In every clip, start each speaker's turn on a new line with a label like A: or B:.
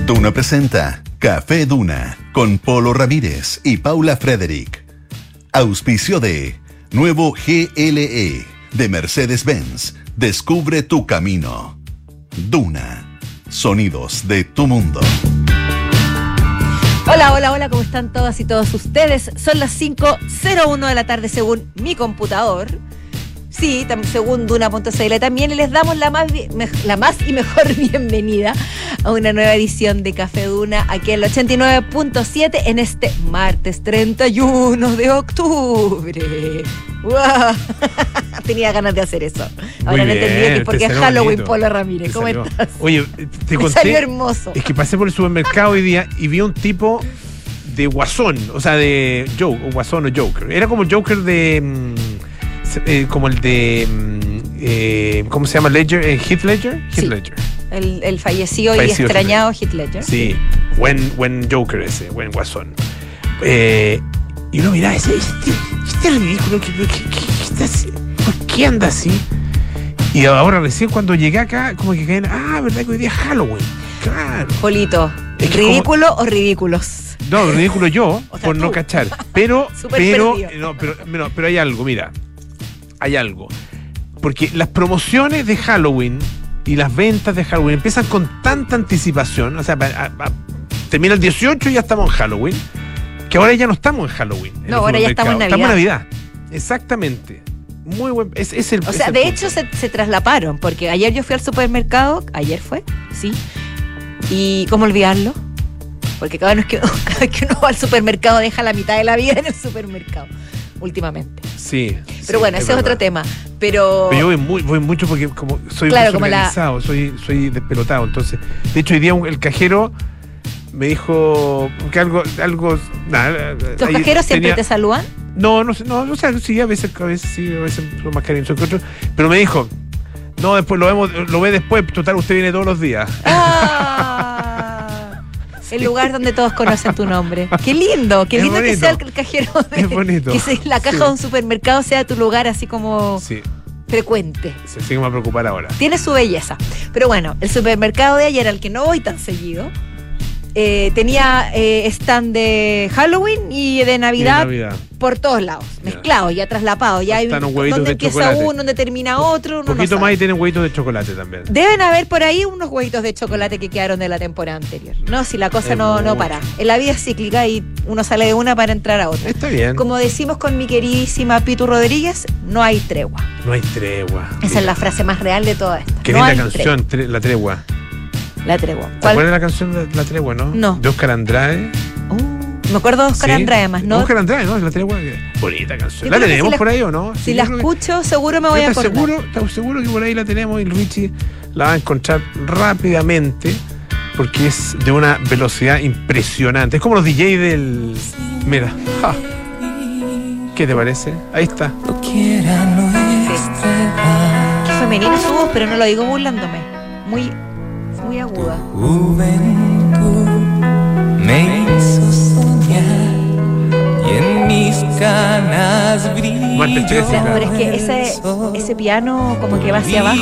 A: Duna presenta Café Duna con Polo Ramírez y Paula Frederick. Auspicio de Nuevo GLE de Mercedes-Benz. Descubre tu camino. Duna. Sonidos de tu mundo.
B: Hola, ¿cómo están todas y todos ustedes? Son las 5:01 de la tarde según mi computador. Sí, según Duna.cl también, y les damos la más y mejor bienvenida a una nueva edición de Café Duna aquí en el 89.7 en este martes 31 de octubre. ¡Wow! Tenía ganas de hacer eso. Ahora me entendí que porque es Halloween, bonito. Polo Ramírez, ¿cómo estás?
C: Oye, te conté,
B: salió hermoso.
C: Es que pasé por el supermercado hoy día y vi un tipo de Guasón, o sea, de Joker, o Guasón o Joker. Era como el Joker de... como el de... ¿cómo se llama? Ledger, Heath Ledger.
B: Sí.
C: Ledger.
B: El fallecido y extrañado Heath Ledger.
C: Sí, buen Joker ese, buen Guasón. Y uno miraba ese ridículo, ¿por qué anda así? Y ahora recién cuando llegué acá, como que caen, ¿verdad que hoy día es Halloween? Claro.
B: Polito, ¿ridículo o ridículos?
C: No, ridículo yo,
B: o sea,
C: por no cachar. Pero hay algo, mira. Hay algo. Porque las promociones de Halloween y las ventas de Halloween empiezan con tanta anticipación. O sea, termina el 18 y ya estamos en Halloween. Que ahora ya no estamos en Halloween.
B: No, ahora ya estamos en Navidad.
C: Estamos en Navidad. Exactamente. Muy buen.
B: O sea, de hecho se traslaparon. Porque ayer yo fui al supermercado. Ayer fue, sí. Y ¿cómo olvidarlo? Porque cada vez que uno va al supermercado deja la mitad de la vida en el supermercado. Últimamente.
C: Sí.
B: Pero bueno, ese es otro tema. Pero
C: yo voy mucho porque como soy muy organizado, soy despelotado. Entonces, de hecho, hoy día el cajero me dijo que algo nada.
B: ¿Los cajeros siempre te saludan?
C: No, o sea, sí, a veces son más cariñosos que otros. Pero me dijo, no, después lo ve después, total, usted viene todos los días.
B: El lugar donde todos conocen tu nombre. Qué lindo que sea el cajero.
C: Es bonito.
B: Que la caja de un supermercado sea tu lugar así como frecuente.
C: Sí, me va a preocupar ahora.
B: Tiene su belleza. Pero bueno, el supermercado de ayer, al que no voy tan seguido, tenía stand de Halloween y de Navidad por todos lados, mezclados, ya traslapados. Ya hay donde empieza uno, donde termina otro.
C: Un poquito más y tienen huevitos de chocolate también.
B: Deben haber por ahí unos huevitos de chocolate que quedaron de la temporada anterior. No, si la cosa no para. En la vida es cíclica y uno sale de una para entrar a otra.
C: Está bien.
B: Como decimos con mi queridísima Pitu Rodríguez, no hay tregua.
C: No hay tregua.
B: Esa es la frase más real de toda esta.
C: Qué linda canción, La Tregua.
B: La Tregua.
C: ¿Cuál es la canción de La Tregua, no?
B: No.
C: De Oscar Andrade.
B: Me acuerdo de Oscar Andrade más, ¿no?
C: Oscar Andrade, ¿no? La Tregua. Bonita canción. ¿La tenemos por ahí o no?
B: Si la escucho, seguro me voy a acordar.
C: Estoy seguro que por ahí la tenemos y Luigi la va a encontrar rápidamente porque es de una velocidad impresionante. Es como los DJ del... Mira. ¡Ja! ¿Qué te parece? Ahí está.
B: Qué femenina su voz, pero no lo digo burlándome. Muy aguda.
D: Juventud me hizo soñar y en mis canas brilló.
B: Pero es que ese piano como que va hacia abajo.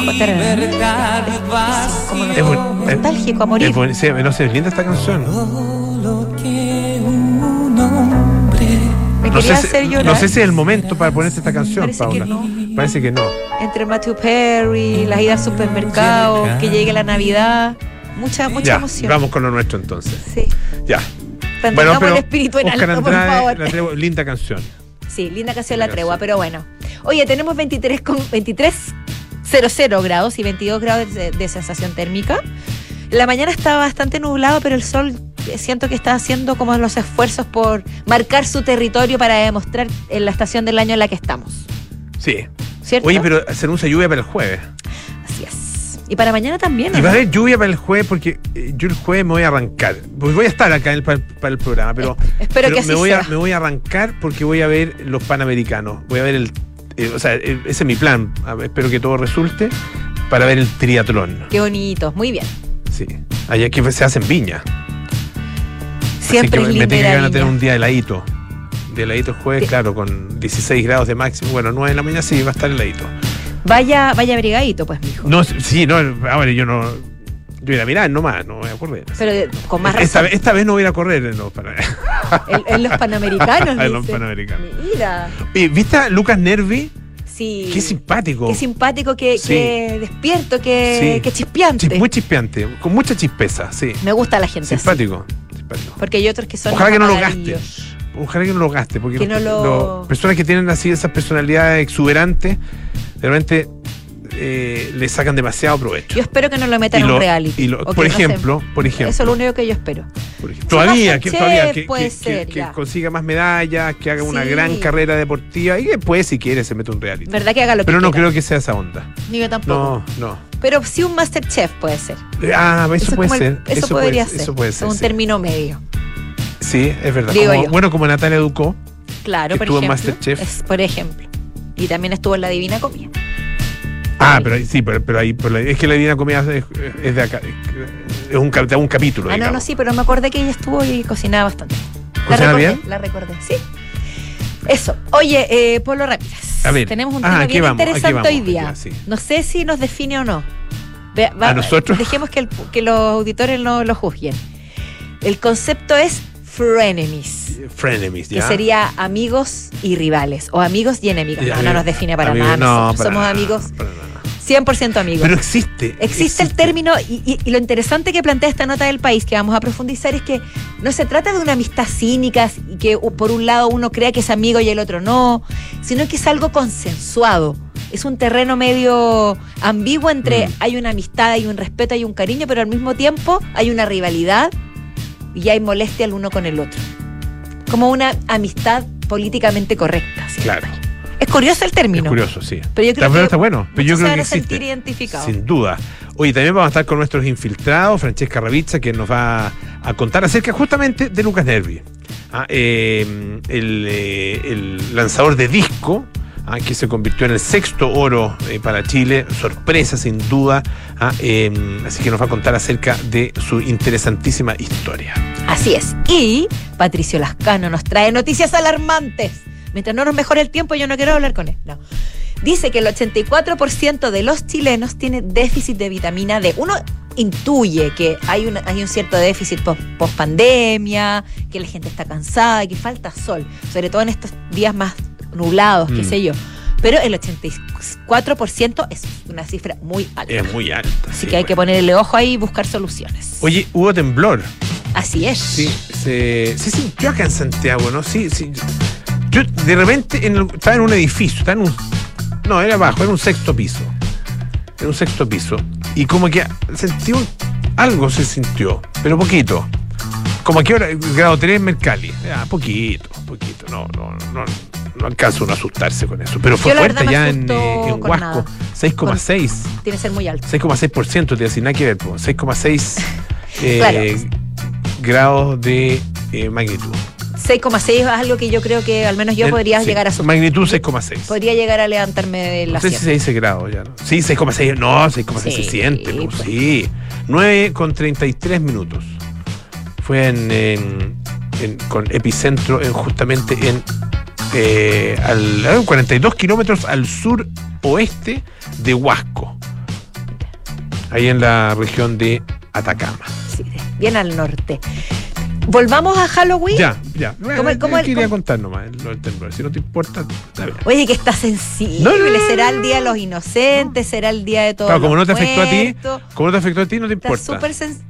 B: Como nostálgico a morir.
C: No sé, es linda esta canción. No sé si es el momento para ponerte esta canción, Paula. Parece que no.
B: Entre Matthew Perry, las idas al supermercado, que llegue la Navidad, mucha emoción.
C: Vamos con lo nuestro entonces.
B: Sí.
C: Ya.
B: Bueno, pero el espíritu en
C: Oscar
B: alto,
C: Andrade,
B: por favor.
C: La Tregua, linda canción.
B: Sí, linda canción La Tregua, pero bueno. Oye, tenemos 23,00 grados y 22 grados de sensación térmica. En la mañana estaba bastante nublado, pero el sol siento que está haciendo como los esfuerzos por marcar su territorio para demostrar en la estación del año en la que estamos.
C: Sí.
B: ¿Cierto?
C: Oye, pero se anuncia lluvia para el jueves.
B: Así es. Y para mañana también, ¿no?
C: Y va a haber lluvia para el jueves porque yo el jueves me voy a arrancar. Pues voy a estar acá para el programa, pero
B: espero que así sea.
C: Me voy a arrancar porque voy a ver los Panamericanos. Voy a ver ese es mi plan. Espero que todo resulte para ver el triatlón.
B: Qué bonito, muy bien.
C: Sí. Allá que se hace en Viña.
B: Siempre es
C: linda. Me tiene que van a tener
B: Viña.
C: un día heladito. De heladito el jueves, claro, con 16 grados de máximo. Bueno, 9 de la mañana sí, va a estar heladito.
B: Vaya abrigadito, pues, mijo.
C: No, sí, no, ahora yo no. Yo iba a mirar nomás, no voy a correr.
B: Pero con más razón.
C: Esta vez no voy a ir a correr en los
B: En los Panamericanos.
C: En los Panamericanos.
B: Mira.
C: ¿Viste a Lucas Nervi?
B: Sí.
C: Qué simpático.
B: Qué simpático, que despierto, que chispeante.
C: Muy chispeante, con mucha chispeza, sí.
B: Me gusta la gente
C: simpático.
B: Porque hay otros que son...
C: Ojalá que no lo gaste. Ojalá que no lo gaste, porque
B: que
C: personas que tienen así esas personalidades exuberantes, realmente le sacan demasiado provecho.
B: Yo espero que no lo metan en un reality.
C: Por ejemplo.
B: Eso es lo único que yo espero.
C: Todavía que consiga más medallas, que haga una gran carrera deportiva y después, si quiere, se mete un reality.
B: ¿Verdad que haga lo que
C: Pero no
B: quiera?
C: creo que sea esa onda.
B: Ni yo tampoco.
C: No.
B: Pero sí un Masterchef puede ser.
C: Eso puede ser.
B: Eso podría ser.
C: Eso puede ser.
B: Un término medio.
C: Sí, es verdad. Como Natalia Ducó.
B: Claro,
C: que estuvo en Masterchef.
B: Por ejemplo. Y también estuvo en La Divina Comida.
C: Pero es que La Divina Comida es de acá. Es un capítulo.
B: Pero me acordé que ella estuvo y cocinaba bastante.
C: ¿Cocinaba bien?
B: La recordé, sí. Eso. Oye, Polo Ramírez.
C: A ver.
B: Tenemos un tema bien interesante hoy día. Ya, sí. No sé si nos define o no.
C: ¿A nosotros?
B: Dejemos que los auditores no lo juzguen. El concepto es frenemies.
C: Frenemies, ya.
B: Que sería amigos y rivales. O amigos y enemigos. No nos define para nada.
C: No,
B: somos amigos. 100% amigos.
C: Pero existe
B: el término, y lo interesante que plantea esta nota del País, que vamos a profundizar, es que no se trata de una amistad cínica y que por un lado uno crea que es amigo y el otro no, sino que es algo consensuado. Es un terreno medio ambiguo entre hay una amistad, hay un respeto, hay un cariño, pero al mismo tiempo hay una rivalidad y hay molestia el uno con el otro. Como una amistad políticamente correcta. ¿Sí?
C: Claro.
B: Es curioso el término.
C: Es curioso, sí.
B: Pero yo creo que
C: está bueno. Pero yo creo
B: se van
C: que
B: a sentir identificados.
C: Sin duda. Oye, también vamos a estar con nuestros infiltrados, Francesca Ravizza, que nos va a contar acerca justamente de Lucas Nervi. El lanzador de disco, que se convirtió en el 6º oro para Chile. Sorpresa, sin duda. Así que nos va a contar acerca de su interesantísima historia.
B: Así es. Y Patricio Lascano nos trae noticias alarmantes. Mientras no nos mejore el tiempo, yo no quiero hablar con él. No. Dice que el 84% de los chilenos tiene déficit de vitamina D. Uno intuye que hay un cierto déficit post pandemia, que la gente está cansada, que falta sol, sobre todo en estos días más nublados, qué sé yo. Pero el 84% es una cifra muy alta.
C: Es muy alta.
B: Así que hay que ponerle ojo ahí y buscar soluciones.
C: Oye, hubo temblor.
B: Así es.
C: Sí, se sintió acá en Santiago, ¿no? Sí. Yo de repente estaba en un edificio, era abajo, era un 6º piso. Era un 6º piso. Y como que algo se sintió, pero poquito. Como a qué hora, grado 3 en Mercalli. Poquito. No alcanza uno a asustarse con eso. Pero fue fuerte ya en Huasco. 6,6.
B: Tiene que ser muy alto.
C: 6,6%, te decía, nada que ver. 6,6
B: claro.
C: Grados de magnitud.
B: 6,6 es algo que yo creo que al menos yo podría llegar a su
C: magnitud 6,6.
B: Podría llegar a levantarme de la
C: silla. No sé si se dice grados ya, ¿no? Sí, 6,6. No, 6,6 se siente. Pues. Sí. 9,33 minutos. Fue con epicentro justamente a 42 kilómetros al sur-oeste de Huasco. Ahí en la región de Atacama.
B: Sí, bien al norte. ¿Volvamos a Halloween?
C: Ya. Quería contar nomás lo del temblor. Si no te importa, está bien.
B: Oye, que está sensible. No. ¿Será el Día de los Inocentes? ¿Será el Día de todos los
C: como no te
B: muertos?
C: afectó a ti, no te importa.
B: Está súper sensible.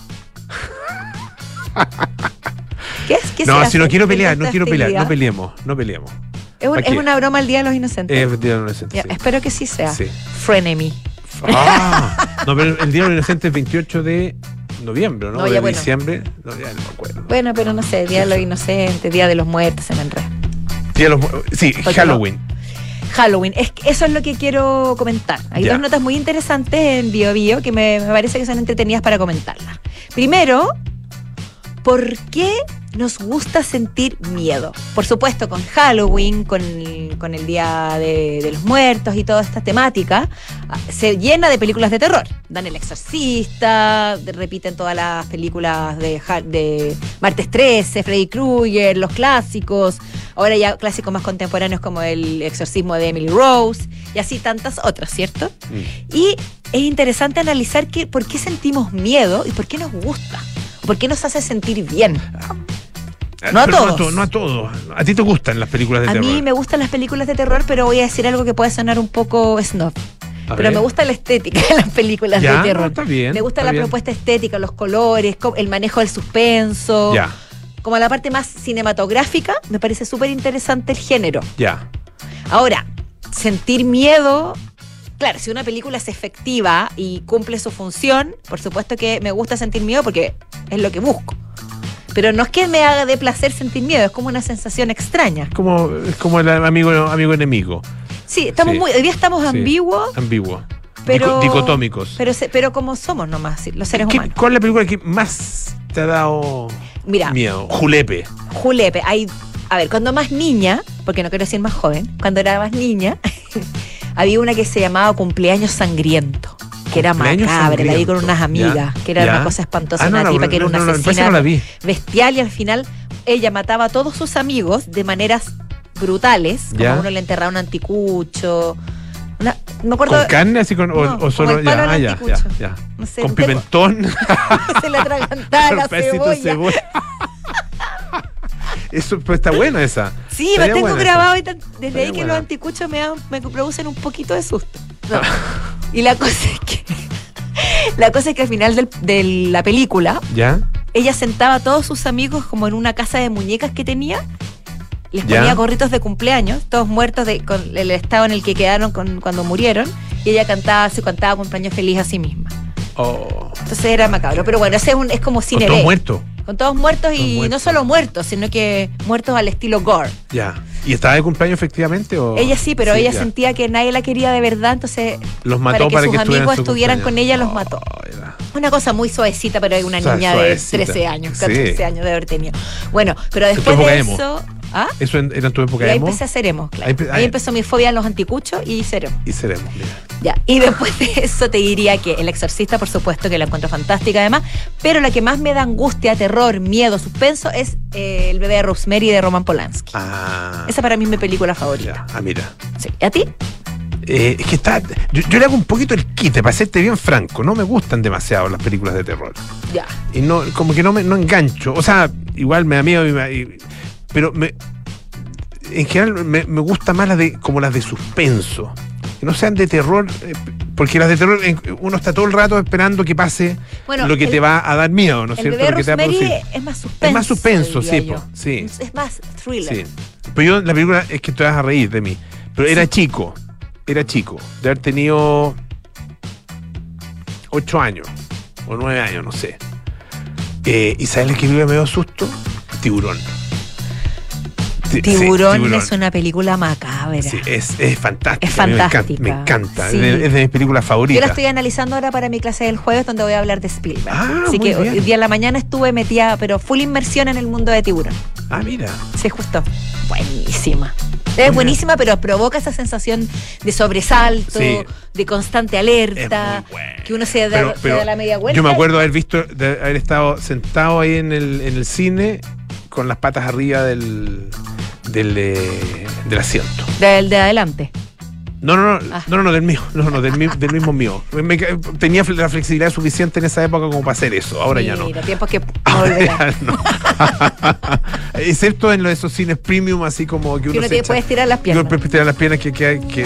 B: ¿Qué
C: no, si no quiero pelear, no peleemos.
B: Es una broma el Día de los Inocentes.
C: Es el Día de los Inocentes.
B: Sí. Espero que sí sea. Sí. Frenemy.
C: No, pero el Día de los Inocentes es 28 de noviembre, ¿no? De diciembre. No, ya no me acuerdo.
B: Bueno, pero no sé, Día de los Inocentes, Día de los Muertos, se me enreda.
C: Sí, Halloween.
B: Halloween, eso es lo que quiero comentar. Hay dos notas muy interesantes en Bio que me parece que son entretenidas para comentarlas. Primero, ¿por qué nos gusta sentir miedo? Por supuesto, con Halloween, con el Día de los Muertos y toda esta temática, se llena de películas de terror. Dan El Exorcista, repiten todas las películas de Martes 13, Freddy Krueger, los clásicos, ahora ya clásicos más contemporáneos como El Exorcismo de Emily Rose, y así tantas otras, ¿cierto? Y es interesante analizar por qué sentimos miedo y por qué nos gusta, por qué nos hace sentir bien. No a todos.
C: No a todos. ¿A ti te gustan las películas de terror?
B: A mí me gustan las películas de terror, pero voy a decir algo que puede sonar un poco snob. Pero me gusta la estética de las películas de terror.
C: Está bien,
B: me gusta la propuesta estética, los colores, el manejo del suspenso.
C: Ya.
B: Como la parte más cinematográfica, me parece súper interesante el género.
C: Ya.
B: Ahora, sentir miedo, claro, si una película es efectiva y cumple su función, por supuesto que me gusta sentir miedo porque es lo que busco. Pero no es que me haga de placer sentir miedo, es como una sensación extraña.
C: Es como el amigo enemigo.
B: Sí, hoy día estamos ambiguos.
C: Ambiguos.
B: Pero,
C: dicotómicos.
B: Pero como somos nomás, los seres humanos.
C: ¿Cuál es la película que más te ha dado miedo? Julepe.
B: A ver, cuando más niña, porque no quiero decir más joven, cuando era más niña, había una que se llamaba Cumpleaños Sangriento, que era macabra, la vi con unas amigas, que era una cosa espantosa, una tipa que era una asesina bestial, y al final ella mataba a todos sus amigos de maneras brutales, como a uno le enterraba un anticucho. Me acuerdo,
C: ¿con carne así o solo? Ya.
B: No sé,
C: con pimentón.
B: Se le atragantaba la cebolla.
C: Eso, pues está buena esa.
B: Sí, me tengo grabado desde ahí que los anticuchos me producen un poquito de susto. No. Y la cosa es que al final de la película, ella sentaba a todos sus amigos como en una casa de muñecas que tenía. Les ponía gorritos de cumpleaños, todos muertos con el estado en el que quedaron cuando murieron, y ella cantaba cumpleaños feliz a sí misma. Entonces era macabro, pero bueno, ese es como cine
C: B.
B: Con todos muertos no solo muertos, sino que muertos al estilo gore.
C: Ya. ¿Y estaba de cumpleaños efectivamente?
B: Ella sí, pero ella sentía que nadie la quería de verdad, entonces
C: los mató para que
B: sus amigos estuvieran con ella, los mató. Una cosa muy suavecita, pero hay una niña de 13 años, 14 años de haber tenido. Bueno, pero después de eso... ¿Ah?
C: ¿Eso era en tu época
B: emo?
C: Ahí
B: empecé a hacer emo, claro. Ahí empezó mi fobia a los anticuchos y seremos.
C: Mira.
B: Ya, y después de eso te diría que El Exorcista, por supuesto, que la encuentro fantástica además, pero la que más me da angustia, terror, miedo, suspenso es El bebé de Rosemary de Roman Polanski. Esa para mí es mi película favorita.
C: Mira.
B: Sí. ¿Y a ti?
C: Es que yo le hago un poquito el quite, para serte bien franco. No me gustan demasiado las películas de terror.
B: Ya.
C: Y como que no engancho. O sea, igual me da miedo pero en general me gusta más las de suspenso, que no sean de terror, porque las de terror uno está todo el rato esperando que pase lo que te va a dar miedo, ¿no es cierto?
B: Lo que te va a producir. Es más suspenso.
C: Es más suspenso, sí.
B: Es más thriller.
C: Sí. Pero yo, la película, es que te vas a reír de mí, pero era chico, de haber tenido 8 años o 9 años, no sé. ¿Y sabes qué película me dio susto? Tiburón.
B: Tiburón es una película macabra.
C: Sí, es fantástica.
B: Es fantástica.
C: Me encanta.
B: Sí.
C: Es de mis películas favoritas.
B: Yo la estoy analizando ahora para mi clase del jueves, donde voy a hablar de Spielberg. Así que
C: bien.
B: Hoy día en la mañana estuve metida, pero full inmersión en el mundo de Tiburón.
C: Mira.
B: Sí, justo. Buenísima. Es buenísima, pero provoca esa sensación de sobresalto, de constante alerta, que uno se da la media vuelta.
C: Yo me acuerdo de haber estado sentado ahí en el cine con las patas arriba del asiento.
B: Del de adelante.
C: No, del mío. Del mismo mío. Tenía la flexibilidad suficiente en esa época como para hacer eso. Ahora ya no.
B: Mira, tiempos que no volverán.
C: No. Excepto en esos cines premium, así como que uno
B: te puede estirar las piernas.
C: Uno puede estirar las piernas que hay que.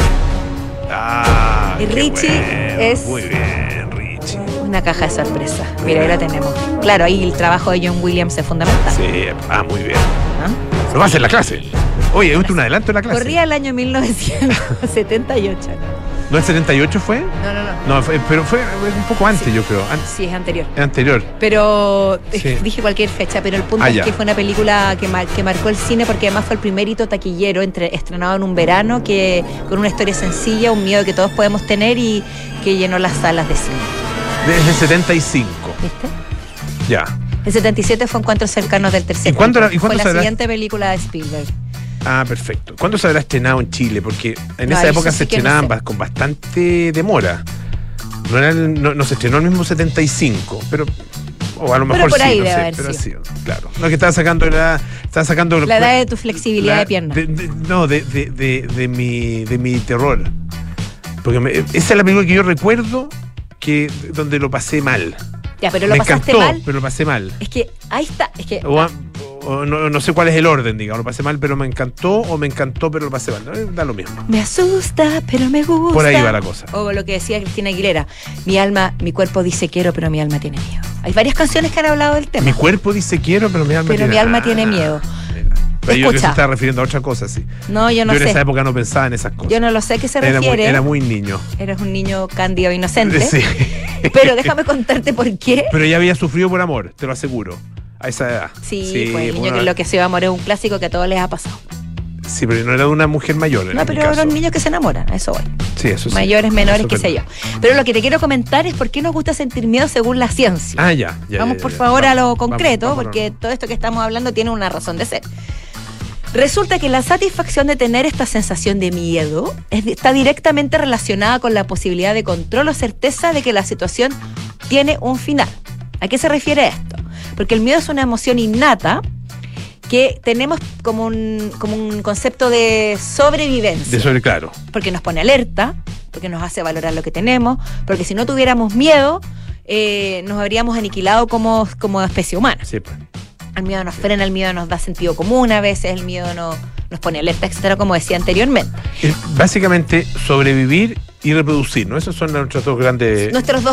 B: Y Richie es.
C: Muy bien, Richie.
B: Una caja de sorpresa. Mira, ahí la tenemos. Claro, ahí el trabajo de John Williams es fundamental.
C: Sí, muy bien. Lo va a hacer la clase. Oye, ¿es un adelanto en la clase?
B: Corría el año 1978.
C: ¿No el 78 fue?
B: No.
C: Pero fue un poco antes, yo creo.
B: Sí, es anterior.
C: Es anterior.
B: Pero dije cualquier fecha, pero el punto es que fue una película que marcó el cine porque además fue el primer hito taquillero estrenado en un verano, que con una historia sencilla, un miedo que todos podemos tener y que llenó las salas de cine.
C: Desde el 75.
B: ¿Viste?
C: Ya.
B: El 77 fue Encuentros cercanos del tercer.
C: ¿Y cuándo
B: fue la siguiente película de Spielberg.
C: Perfecto. ¿Cuándo se habrá estrenado en Chile? Porque en esa época se estrenaban con bastante demora. No se estrenó el mismo 75, pero o a lo mejor
B: por ahí
C: sí, no
B: debe
C: sé, pero
B: sido.
C: sí, claro. No, que estaba sacando la
B: edad de tu flexibilidad de pierna.
C: De mi terror. Porque esa es la película que yo recuerdo donde lo pasé mal.
B: Ya, pero
C: Me
B: lo pasaste
C: encantó,
B: mal.
C: pero lo pasé mal.
B: Es que ahí está. Es que
C: O no sé cuál es el orden, digamos. Lo pasé mal, pero me encantó, o me encantó, pero lo pasé mal. Da lo mismo.
B: me asusta, pero me gusta.
C: Por ahí va la cosa.
B: O lo que decía Cristina Aguilera. Mi cuerpo dice quiero, pero mi alma tiene miedo. Hay varias canciones que han hablado del tema.
C: Mi cuerpo dice quiero, pero mi alma tiene
B: miedo.
C: Mira. Pero yo creo que se
B: Escucha.
C: está refiriendo a otra cosa, sí.
B: No, yo no
C: Yo en
B: sé.
C: esa época no pensaba en esas cosas.
B: Yo no lo sé a qué se refiere.
C: Era muy niño.
B: Eres un niño cándido e inocente.
C: Sí.
B: Pero déjame contarte por qué.
C: Pero ya había sufrido por amor, te lo aseguro. A esa edad.
B: Sí, pues el niño que lo que se va a amor es un clásico que a todos les ha pasado.
C: Sí, pero no era de una mujer mayor.
B: No, pero los niños que se enamoran, a eso voy.
C: Sí, eso sí.
B: Mayores, menores,
C: Eso
B: qué sé yo. Pero lo que te quiero comentar es por qué nos gusta sentir miedo según la ciencia.
C: Ah, ya.
B: Vamos por favor a lo concreto, porque todo esto que estamos hablando tiene una razón de ser. Resulta que la satisfacción de tener esta sensación de miedo está directamente relacionada con la posibilidad de control o certeza de que la situación tiene un final. ¿A qué se refiere esto? Porque el miedo es una emoción innata que tenemos como un concepto de sobrevivencia.
C: Claro.
B: Porque nos pone alerta, porque nos hace valorar lo que tenemos, porque si no tuviéramos miedo, nos habríamos aniquilado como especie humana.
C: Sí, pues.
B: El miedo nos frena, el miedo nos da sentido común, a veces el miedo nos pone alerta, etcétera, como decía anteriormente.
C: Básicamente, sobrevivir y reproducir, ¿no? Esos son nuestros dos grandes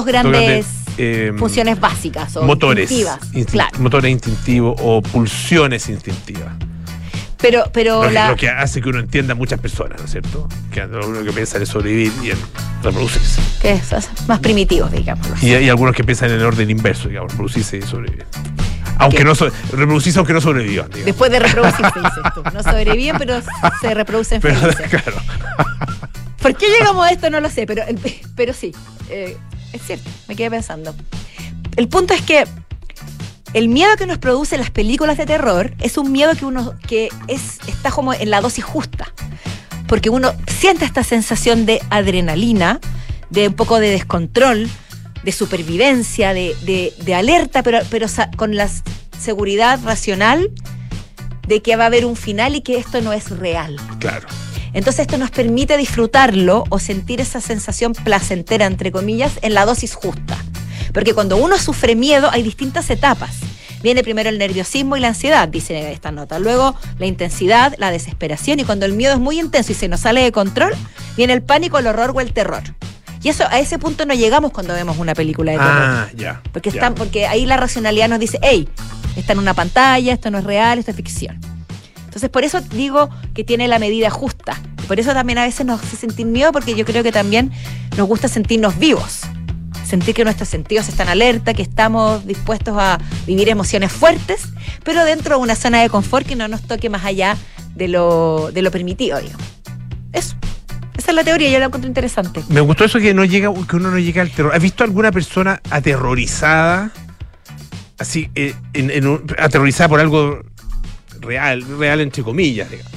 B: funciones básicas o
C: motores
B: instintivas. Claro.
C: Motores instintivos o pulsiones instintivas.
B: Pero
C: lo que hace que uno entienda a muchas personas, ¿no es cierto? Que lo único que piensan es sobrevivir y en reproducirse.
B: Que es más primitivos, digamos.
C: Y hay algunos que piensan en el orden inverso, digamos, reproducirse y sobrevivir. Reproducirse aunque no sobrevivan, digamos.
B: Después de reproducirse, dices tú. No sobreviven, pero se reproducen felices.
C: Claro.
B: ¿Por qué llegamos a esto? No lo sé, pero sí, es cierto, me quedé pensando. El punto es que el miedo que nos producen las películas de terror es un miedo está como en la dosis justa. Porque uno siente esta sensación de adrenalina, de un poco de descontrol, de supervivencia, de alerta, pero con la seguridad racional de que va a haber un final y que esto no es real.
C: Claro.
B: Entonces esto nos permite disfrutarlo o sentir esa sensación placentera, entre comillas, en la dosis justa. Porque cuando uno sufre miedo hay distintas etapas. Viene primero el nerviosismo y la ansiedad, dice esta nota. Luego la intensidad, la desesperación, y cuando el miedo es muy intenso y se nos sale de control, viene el pánico, el horror o el terror. Y a ese punto no llegamos cuando vemos una película de terror.
C: Ah, ya.
B: Porque ahí la racionalidad nos dice, hey, está en una pantalla, esto no es real, esto es ficción. Entonces por eso digo que tiene la medida justa. Por eso también a veces nos hace sentir miedo, porque yo creo que también nos gusta sentirnos vivos. Sentir que nuestros sentidos están alerta, que estamos dispuestos a vivir emociones fuertes, pero dentro de una zona de confort que no nos toque más allá de lo permitido, digamos. Eso. Esa es la teoría, yo la encuentro interesante.
C: Me gustó eso que uno no llega al terror. ¿Has visto alguna persona aterrorizada? Así, aterrorizada por algo real entre comillas, digamos.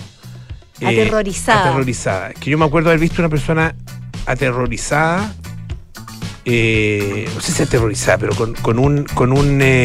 C: Aterrorizada. Que yo me acuerdo haber visto una persona aterrorizada, no sé si aterrorizada, pero con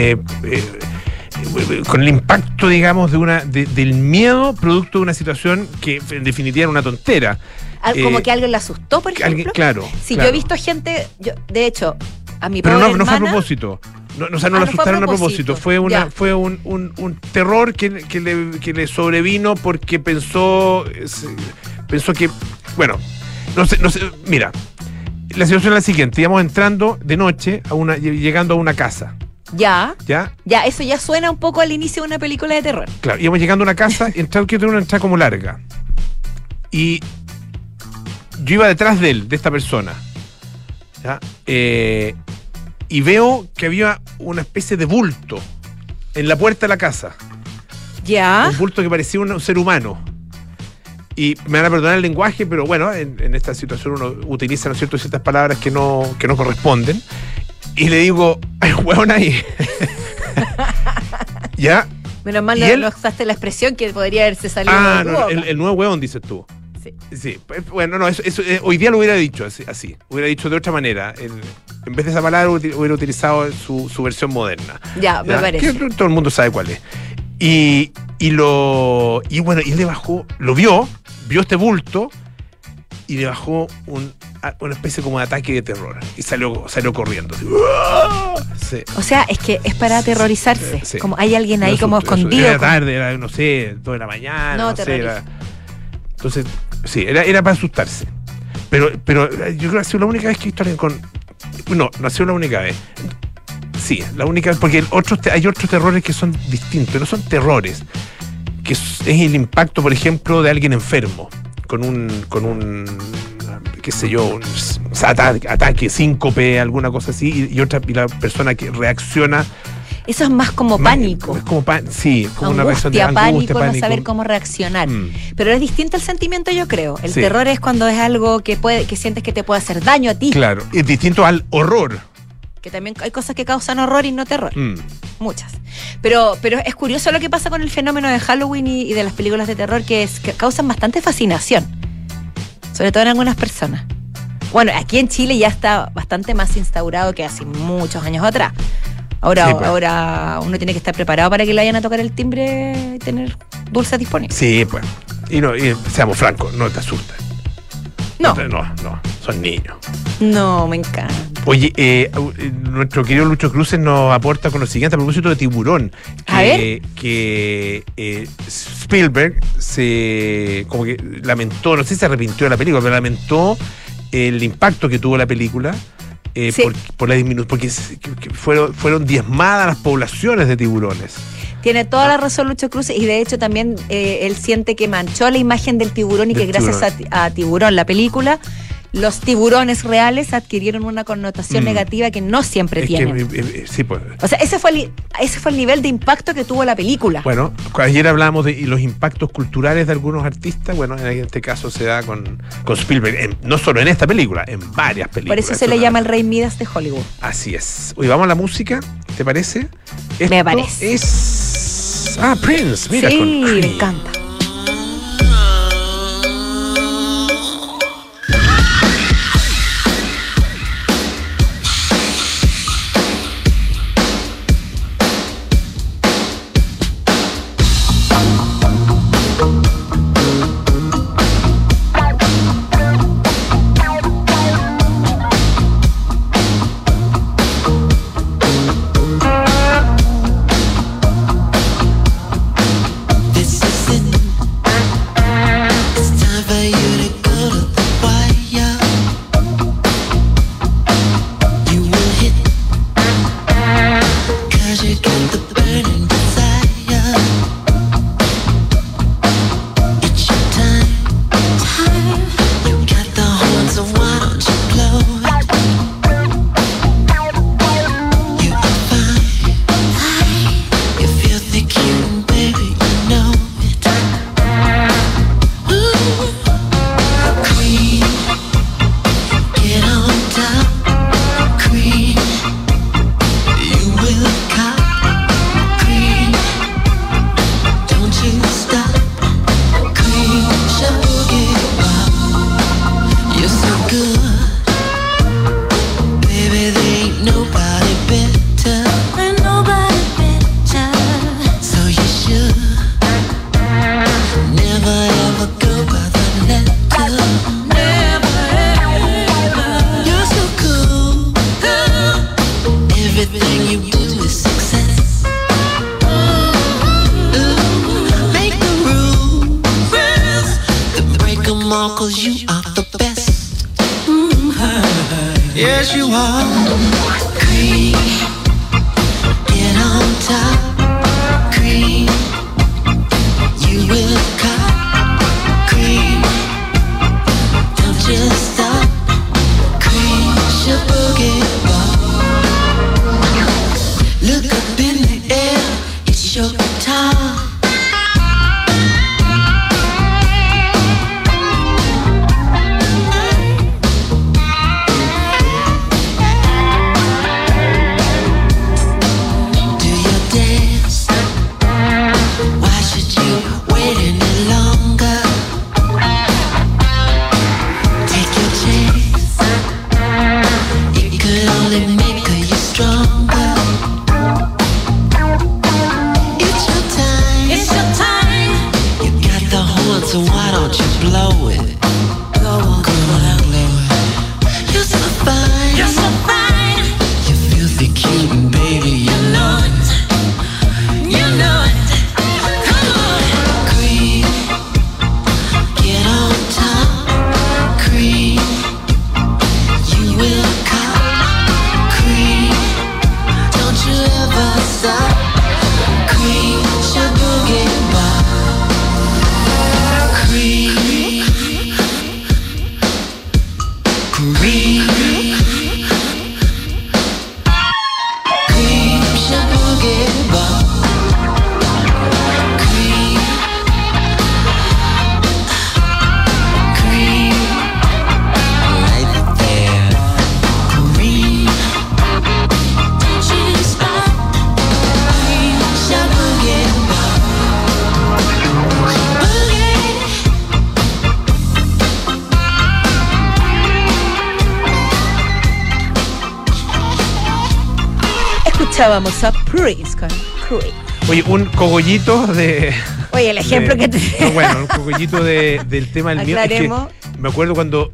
C: el impacto, digamos, del miedo producto de una situación que en definitiva era una tontera.
B: Como que alguien le asustó, por ejemplo.
C: Claro.
B: Sí,
C: claro.
B: yo he visto gente, de hecho, a mi
C: pero
B: pobre
C: no fue a
B: hermana,
C: propósito. No lo asustaron a propósito. Fue un terror que le sobrevino porque pensó que, bueno, no sé, mira, la situación es la siguiente: íbamos entrando de noche llegando a una casa.
B: Ya,
C: ¿Ya?
B: Eso ya suena un poco al inicio de una película de terror.
C: Claro, íbamos llegando a una casa, que tiene una entrada como larga. Y yo iba detrás de esta persona. ¿Ya? Y veo que había una especie de bulto en la puerta de la casa.
B: Ya.
C: Un bulto que parecía un ser humano. Y me van a perdonar el lenguaje, pero bueno, en esta situación uno utiliza, ¿no es cierto?, ciertas palabras que no corresponden. Y le digo, hay un hueón ahí. ¿Ya?
B: Menos mal no usaste la expresión que podría haberse salido de tu boca.
C: El nuevo hueón, dices tú. Sí. Bueno, no, eso hoy día lo hubiera dicho así. Hubiera dicho de otra manera. En vez de esa palabra hubiera utilizado su versión moderna.
B: Ya, me parece.
C: Que todo el mundo sabe cuál es. Y bueno, y él le bajó, vio este bulto y le bajó una especie como de ataque de terror y salió corriendo. Así. Sí.
B: O sea, es que es para aterrorizarse.
C: Sí.
B: Como hay alguien ahí como escondido.
C: Era tarde, era, no sé, 2 de la mañana.
B: No,
C: sé, era. Entonces, sí, era para asustarse. Pero yo creo que ha sido la única vez que he visto a alguien con. No ha sido la única vez. Sí, la única vez, porque hay otros terrores que son distintos, no son terrores, que es el impacto, por ejemplo, de alguien enfermo, con un qué sé yo, un ataque, síncope, alguna cosa así, y la persona que reacciona.
B: Eso es más como pánico.
C: Es como sí, como una reacción de
B: angustia, pánico, no saber cómo reaccionar. Pero es distinto el sentimiento, yo creo. El terror es cuando es algo que sientes que te puede hacer daño a ti.
C: Claro, es distinto al horror.
B: Que también hay cosas que causan horror y no terror. Muchas. Pero es curioso lo que pasa con el fenómeno de Halloween y de las películas de terror, que causan bastante fascinación. Sobre todo en algunas personas. Bueno, aquí en Chile ya está bastante más instaurado que hace muchos años atrás. Ahora uno tiene que estar preparado para que le vayan a tocar el timbre y tener dulces disponibles.
C: Sí, pues. Y seamos francos, no te asustan.
B: No,
C: son niños.
B: No, me encanta.
C: Oye, nuestro querido Lucho Cruces nos aporta con lo siguiente a propósito de Tiburón. Que Spielberg como que lamentó, no sé si se arrepintió de la película, pero lamentó el impacto que tuvo la película. Sí. Por la disminución, porque fueron diezmadas las poblaciones de tiburones.
B: Tiene toda la razón Lucho Cruces, y de hecho también él siente que manchó la imagen del tiburón y que gracias a Tiburón, la película, los tiburones reales adquirieron una connotación negativa que no siempre tienen.
C: Sí, pues.
B: O sea, ese fue el nivel de impacto que tuvo la película.
C: Bueno, ayer hablamos de los impactos culturales de algunos artistas. Bueno, en este caso se da con Spielberg, no solo en esta película, en varias películas.
B: Por eso se le llama el Rey Midas de Hollywood.
C: Así es. Hoy vamos a la música, ¿te parece?
B: Me parece.
C: Prince, mira.
B: Sí, me encanta. escuchábamos a Prince con Creep.
C: Oye, un cogollito de...
B: Oye, el ejemplo que te...
C: No, bueno, un cogollito del tema del mío. Es que me acuerdo cuando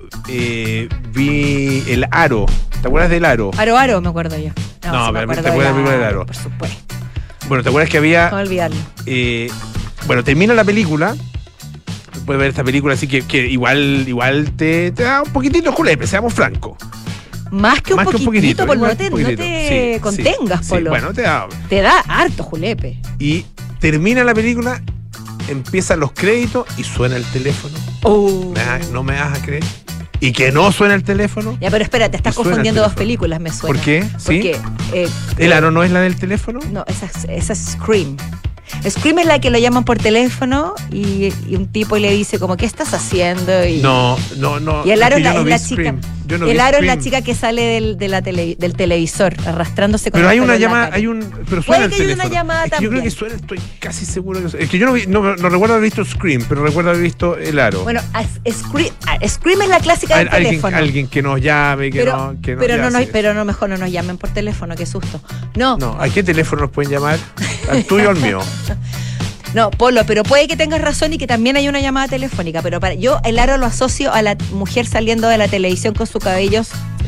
C: vi El Aro. ¿Te acuerdas del Aro?
B: Aro, me acuerdo yo.
C: No, me acuerdo ¿te acuerdas de la película del Aro?
B: Por supuesto.
C: Bueno, ¿te acuerdas que había...
B: No olvidarlo.
C: Bueno, termina la película. Puedes ver esta película así que igual te da un poquitito julepe, seamos francos.
B: Más que un poquitito, Polo, no te contengas,
C: sí,
B: Polo.
C: Bueno, te da
B: harto julepe.
C: Y termina la película, empiezan los créditos y suena el teléfono. No me vas a creer. ¿Y que no suena el teléfono?
B: Ya, pero espérate, estás confundiendo dos películas, me suena.
C: ¿Por qué?
B: Porque,
C: ¿El Aro no es la del teléfono?
B: No, esa es Scream. Scream es la que lo llaman por teléfono y un tipo le dice como, ¿qué estás haciendo? Y
C: no.
B: Y el Aro es la
C: chica.
B: El Aro es la chica que sale del televisor arrastrándose con
C: pero hay una llamada, pero suena el teléfono.
B: Una llamada también.
C: Yo creo que suena, estoy casi seguro que es que yo no recuerdo haber visto Scream, pero recuerdo haber visto El Aro.
B: Bueno, Scream es la clásica del teléfono.
C: Alguien que nos llame,
B: pero mejor no nos llamen por teléfono, qué susto. No,
C: ¿a qué teléfono nos pueden llamar? ¿Al tuyo o al mío?
B: No, Polo, pero puede que tengas razón y que también hay una llamada telefónica, pero yo El Aro lo asocio a la mujer saliendo de la televisión con sus cabellos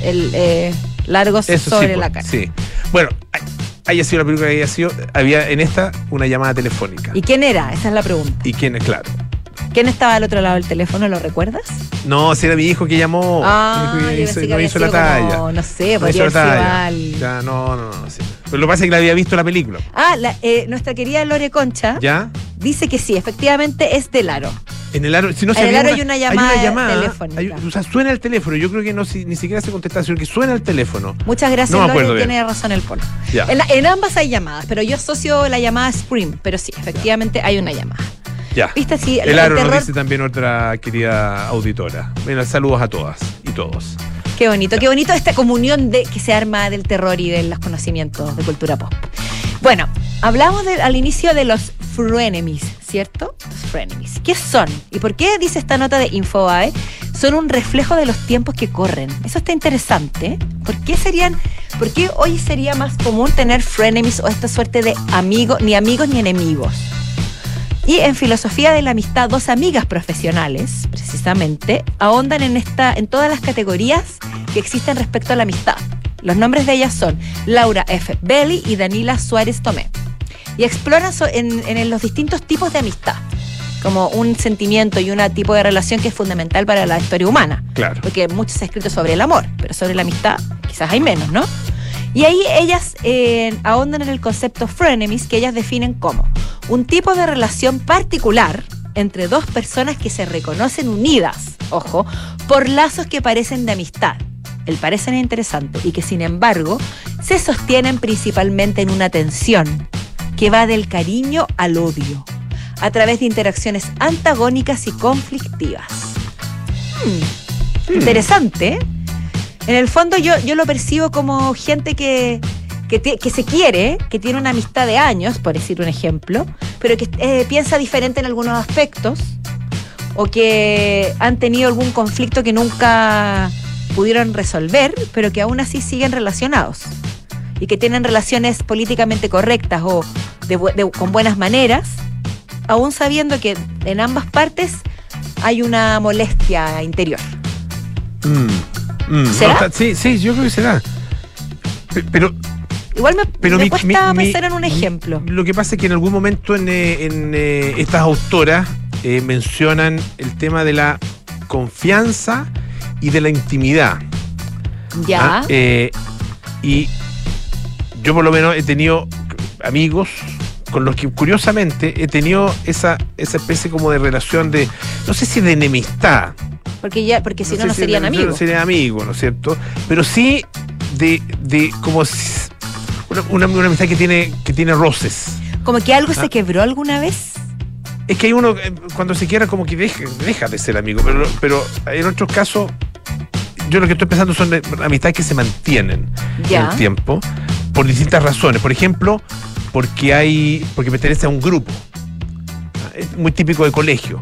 B: largos sobre la cara.
C: Sí. Bueno, haya sido la película que haya sido, había en esta una llamada telefónica.
B: ¿Y quién era? Esa es la pregunta.
C: ¿Y quién es? Claro.
B: ¿Quién estaba al otro lado del teléfono? ¿Lo recuerdas?
C: No, si era mi hijo que llamó.
B: No hizo la talla. No sé, podría ser
C: ya, no, sí. Pero lo que pasa es que la había visto la película.
B: Nuestra querida Lore Concha
C: ¿ya?
B: Dice que sí, efectivamente es del Aro.
C: En el Aro, si no
B: en el Aro hay una llamada telefónica.
C: O sea, suena el teléfono. Yo creo que ni siquiera se contesta, sino que suena el teléfono.
B: Muchas gracias, Lore, tiene razón el Polo. En ambas hay llamadas, pero yo asocio la llamada Scream, pero sí, efectivamente hay una llamada.
C: Ya.
B: ¿Viste? Sí,
C: el Aro nos dice también otra querida auditora. Bueno, saludos a todas y todos.
B: Qué bonito esta comunión que se arma del terror y de los conocimientos de cultura pop. Bueno, hablamos al inicio de los frenemies, ¿cierto? Los frenemies. ¿Qué son? ¿Y por qué dice esta nota de Infobae? Son un reflejo de los tiempos que corren. Eso está interesante. ¿Por qué hoy sería más común tener frenemies o esta suerte de amigos ni enemigos? Y en filosofía de la amistad, dos amigas profesionales, precisamente, ahondan en todas las categorías que existen respecto a la amistad. Los nombres de ellas son Laura F. Belli y Danila Suárez Tomé. Y exploran en los distintos tipos de amistad, como un sentimiento y un tipo de relación que es fundamental para la historia humana.
C: Claro.
B: Porque mucho se ha escrito sobre el amor, pero sobre la amistad quizás hay menos, ¿no? Y ahí ellas ahondan en el concepto frenemies, que ellas definen como un tipo de relación particular entre dos personas que se reconocen unidas, ojo, por lazos que parecen de amistad. El parecen interesante y que sin embargo se sostienen principalmente en una tensión que va del cariño al odio, a través de interacciones antagónicas y conflictivas. Interesante, ¿eh? En el fondo yo lo percibo como gente que se quiere, que tiene una amistad de años, por decir un ejemplo, pero que piensa diferente en algunos aspectos o que han tenido algún conflicto que nunca pudieron resolver, pero que aún así siguen relacionados y que tienen relaciones políticamente correctas o con buenas maneras, aún sabiendo que en ambas partes hay una molestia interior. ¿Será?
C: No, sí, yo creo que será. Pero
B: igual me cuesta pensar en un ejemplo.
C: Lo que pasa es que en algún momento en estas autoras mencionan el tema de la confianza y de la intimidad.
B: Ya.
C: Y yo por lo menos he tenido amigos con los que curiosamente he tenido esa especie como de relación de, no sé si de enemistad.
B: Porque si no serían amigos.
C: No serían amigos, ¿no es cierto? Pero sí de como una amistad que tiene roces.
B: ¿Como que algo se quebró alguna vez?
C: Es que hay uno, cuando se quiera, como que deja de ser amigo, pero en otros casos, yo lo que estoy pensando son amistades que se mantienen en el tiempo, por distintas razones. Por ejemplo, porque pertenece a un grupo. Es muy típico de colegio.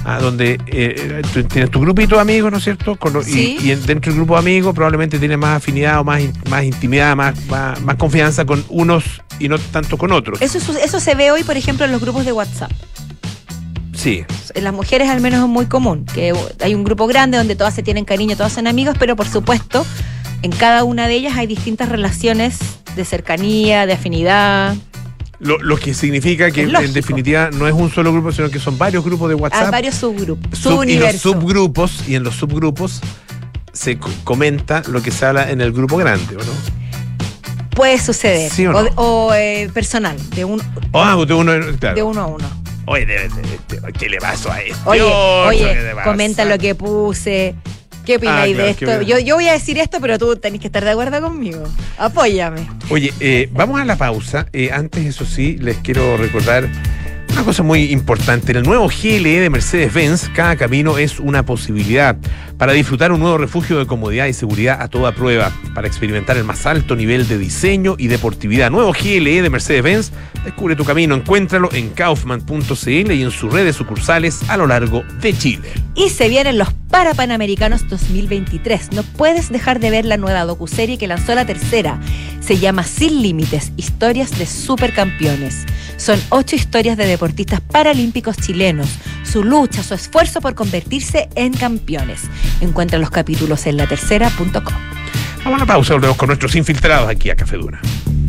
C: donde tú tienes tu grupito de amigos, ¿no es cierto?
B: Sí.
C: Y dentro del grupo de amigos probablemente tienes más afinidad o más intimidad, más confianza con unos y no tanto con otros.
B: Eso se ve hoy, por ejemplo, en los grupos de WhatsApp.
C: Sí.
B: En las mujeres al menos es muy común, que hay un grupo grande donde todas se tienen cariño, todas son amigas, pero por supuesto, en cada una de ellas hay distintas relaciones de cercanía, de afinidad.
C: Lo que significa que en definitiva no es un solo grupo, sino que son varios grupos de WhatsApp.
B: Varios subgrupos.
C: Y en los subgrupos se comenta lo que se habla en el grupo grande, ¿o no?
B: Puede suceder.
C: ¿Sí o no?
B: O personal, de uno a uno.
C: Oye, ¿qué le pasó a esto?
B: Oye, comenta lo que puse. ¿Qué opináis de esto? Yo voy a decir esto, pero tú tenés que estar de acuerdo conmigo. Apóyame.
C: Oye, vamos a la pausa. Antes, eso sí, les quiero recordar una cosa muy importante. En el nuevo GLE de Mercedes-Benz, cada camino es una posibilidad para disfrutar un nuevo refugio de comodidad y seguridad a toda prueba, para experimentar el más alto nivel de diseño y deportivividad. Nuevo GLE de Mercedes-Benz, descubre tu camino, encuéntralo en kaufman.cl y en sus redes sucursales a lo largo de Chile.
B: Y se vienen los Parapanamericanos 2023. No puedes dejar de ver la nueva docuserie que lanzó la tercera. Se llama Sin Límites, historias de supercampeones. Son 8 historias de deportistas paralímpicos chilenos, su lucha, su esfuerzo por convertirse en campeones. Encuentra los capítulos en latercera.com.
C: Vamos a la pausa, volvemos con nuestros infiltrados aquí a Café Duna.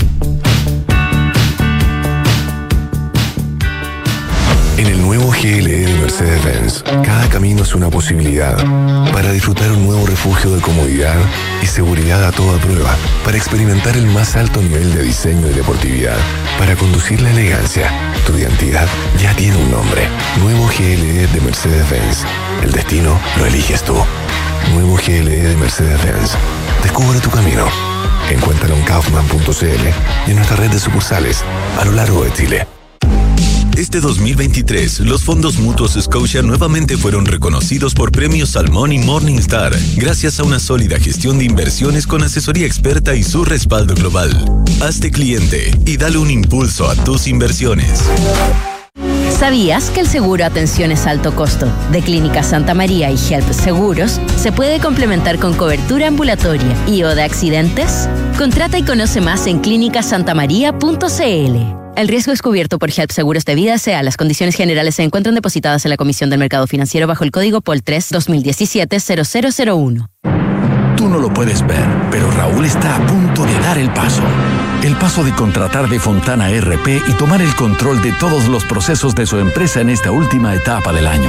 E: En el nuevo GLE de Mercedes-Benz, cada camino es una posibilidad para disfrutar un nuevo refugio de comodidad y seguridad a toda prueba, para experimentar el más alto nivel de diseño y deportividad, para conducir la elegancia. Tu identidad ya tiene un nombre. Nuevo GLE de Mercedes-Benz. El destino lo eliges tú. Nuevo GLE de Mercedes-Benz. Descubre tu camino. Encuéntralo en kaufman.cl y en nuestra red de sucursales a lo largo de Chile.
F: Este 2023, los fondos mutuos Scotia nuevamente fueron reconocidos por premios Salmón y Morningstar, gracias a una sólida gestión de inversiones con asesoría experta y su respaldo global. Hazte cliente y dale un impulso a tus inversiones.
G: ¿Sabías que el seguro Atenciones Alto Costo de Clínica Santa María y Help Seguros se puede complementar con cobertura ambulatoria y o de accidentes? Contrata y conoce más en clinicasantamaria.cl. El riesgo es cubierto por Help Seguros de Vida S.A. Las condiciones generales se encuentran depositadas en la Comisión del Mercado Financiero bajo el código POL 3 2017-0001.
H: Tú no lo puedes ver, pero Raúl está a punto de dar el paso. El paso de contratar de Fontana RP y tomar el control de todos los procesos de su empresa en esta última etapa del año.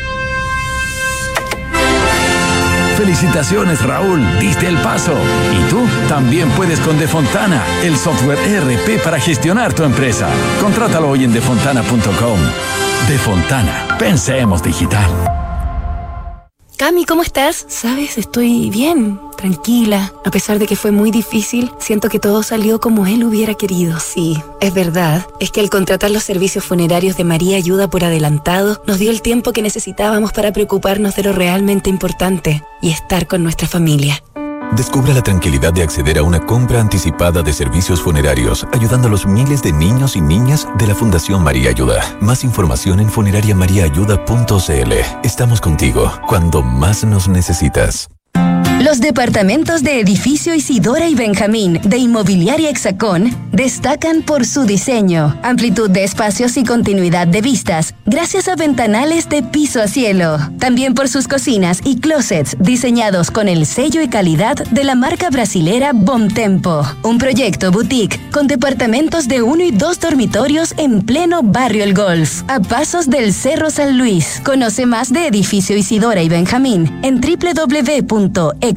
H: Felicitaciones, Raúl, diste el paso. Y tú también puedes con Defontana, el software ERP para gestionar tu empresa. Contrátalo hoy en defontana.com. Defontana, pensemos digital.
I: Cami, ¿cómo estás? Sabes, estoy bien, tranquila. A pesar de que fue muy difícil, siento que todo salió como él hubiera querido. Sí, es verdad. Es que al contratar los servicios funerarios de María Ayuda por adelantado, nos dio el tiempo que necesitábamos para preocuparnos de lo realmente importante y estar con nuestra familia.
F: Descubra la tranquilidad de acceder a una compra anticipada de servicios funerarios, ayudando a los miles de niños y niñas de la Fundación María Ayuda. Más información en funerariamariaayuda.cl. Estamos contigo cuando más nos necesitas.
J: Los departamentos de Edificio Isidora y Benjamín de Inmobiliaria Hexacón destacan por su diseño, amplitud de espacios y continuidad de vistas, gracias a ventanales de piso a cielo. También por sus cocinas y closets diseñados con el sello y calidad de la marca brasilera Bomtempo. Un proyecto boutique con departamentos de 1 y 2 dormitorios en pleno barrio El Golf, a pasos del Cerro San Luis. Conoce más de Edificio Isidora y Benjamín en www.hexacon.cl.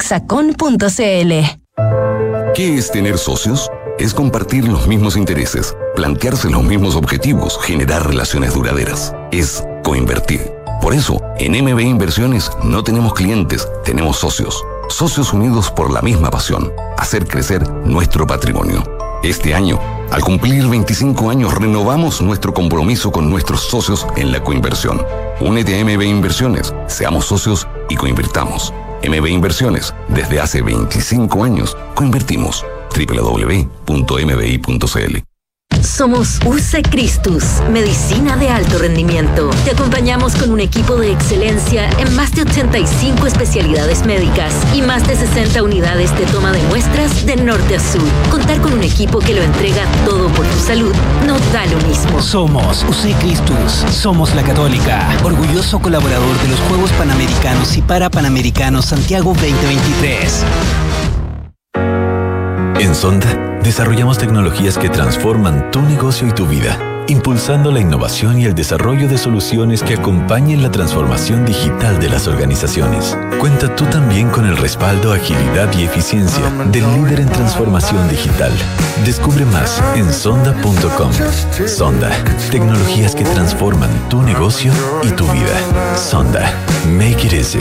E: ¿Qué es tener socios? Es compartir los mismos intereses, plantearse los mismos objetivos, generar relaciones duraderas. Es coinvertir. Por eso, en MB Inversiones no tenemos clientes, tenemos socios. Socios unidos por la misma pasión, hacer crecer nuestro patrimonio. Este año, al cumplir 25 años, renovamos nuestro compromiso con nuestros socios en la coinversión. Únete a MB Inversiones, seamos socios y coinvirtamos. MB Inversiones, desde hace 25 años, coinvertimos. www.mbi.cl.
G: Somos UC Christus, medicina de alto rendimiento. Te acompañamos con un equipo de excelencia en más de 85 especialidades médicas y más de 60 unidades de toma de muestras de norte a sur. Contar con un equipo que lo entrega todo por tu salud no da lo mismo.
K: Somos UC Christus, somos la Católica, orgulloso colaborador de los Juegos Panamericanos y Parapanamericanos Santiago 2023.
F: En Sonda, desarrollamos tecnologías que transforman tu negocio y tu vida, impulsando la innovación y el desarrollo de soluciones que acompañen la transformación digital de las organizaciones. Cuenta tú también con el respaldo, agilidad y eficiencia del líder en transformación digital. Descubre más en sonda.com. Sonda, tecnologías que transforman tu negocio y tu vida. Sonda, make it easy.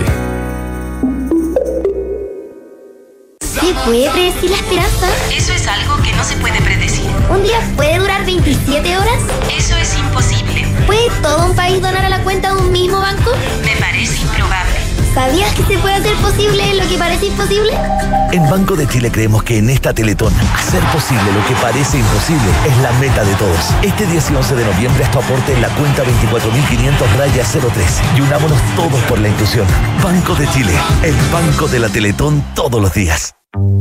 L: ¿Se puede predecir la esperanza?
M: Eso es algo que no se puede predecir.
L: ¿Un día puede durar 27 horas?
M: Eso es imposible.
L: ¿Puede todo un país donar a la cuenta de un mismo banco?
M: Me parece improbable.
L: ¿Sabías que se puede hacer posible lo que parece imposible?
N: En Banco de Chile creemos que en esta Teletón, hacer posible lo que parece imposible es la meta de todos. Este 10 y 11 de noviembre, tu aporte en la cuenta 24.500-03 y unámonos todos por la inclusión. Banco de Chile, el banco de la Teletón todos los días.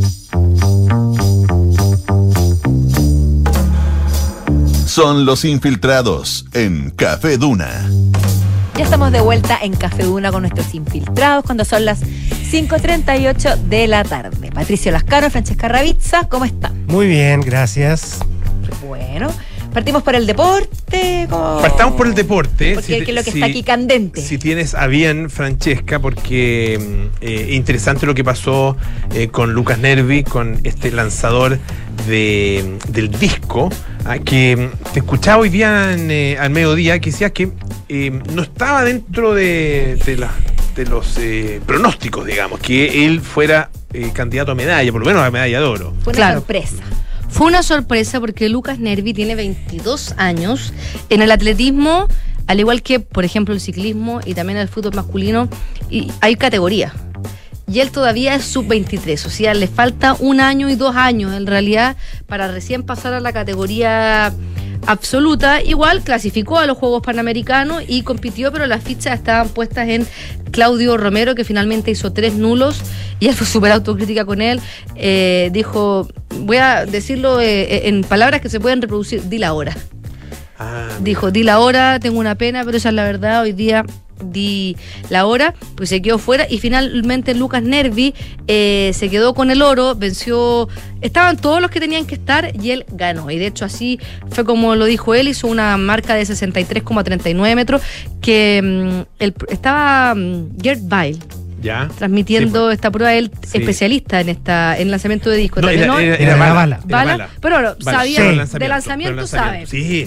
A: Son los infiltrados en Café Duna.
B: Ya estamos de vuelta en Café Duna con nuestros infiltrados cuando son las 5:38 de la tarde. Patricio Lascano, Francesca Ravizza, ¿cómo están?
O: Muy bien, gracias.
B: Bueno, partimos por el deporte.
C: Partamos por el deporte.
B: Porque es lo que está aquí candente.
C: Si tienes a bien, Francesca, porque interesante lo que pasó con Lucas Nervi, con este lanzador del disco, que te escuchaba hoy día al mediodía, que decía que no estaba dentro de los pronósticos, digamos, que él fuera candidato a medalla, por lo menos a medalla de oro.
B: Fue una sorpresa.
P: Fue una sorpresa porque Lucas Nervi tiene 22 años. En el atletismo, al igual que, por ejemplo, el ciclismo y también el fútbol masculino, hay categorías. Y él todavía es sub-23, o sea, le falta 1 año y 2 años, en realidad, para recién pasar a la categoría absoluta. Igual clasificó a los Juegos Panamericanos y compitió, pero las fichas estaban puestas en Claudio Romero, que finalmente hizo 3 nulos, y él fue súper autocrítica con él. Dijo, voy a decirlo en palabras que se pueden reproducir, di la hora. Dijo, di la hora, tengo una pena, pero esa es la verdad, hoy día di la hora, pues se quedó fuera y finalmente Lucas Nervi se quedó con el oro, venció, estaban todos los que tenían que estar y él ganó, y de hecho así fue como lo dijo él, hizo una marca de 63,39 metros que estaba Gert Weil transmitiendo esta prueba, él especialista en el lanzamiento de disco.
O: Era bala.
P: Pero sabía de lanzamiento, sabe.
C: Sí.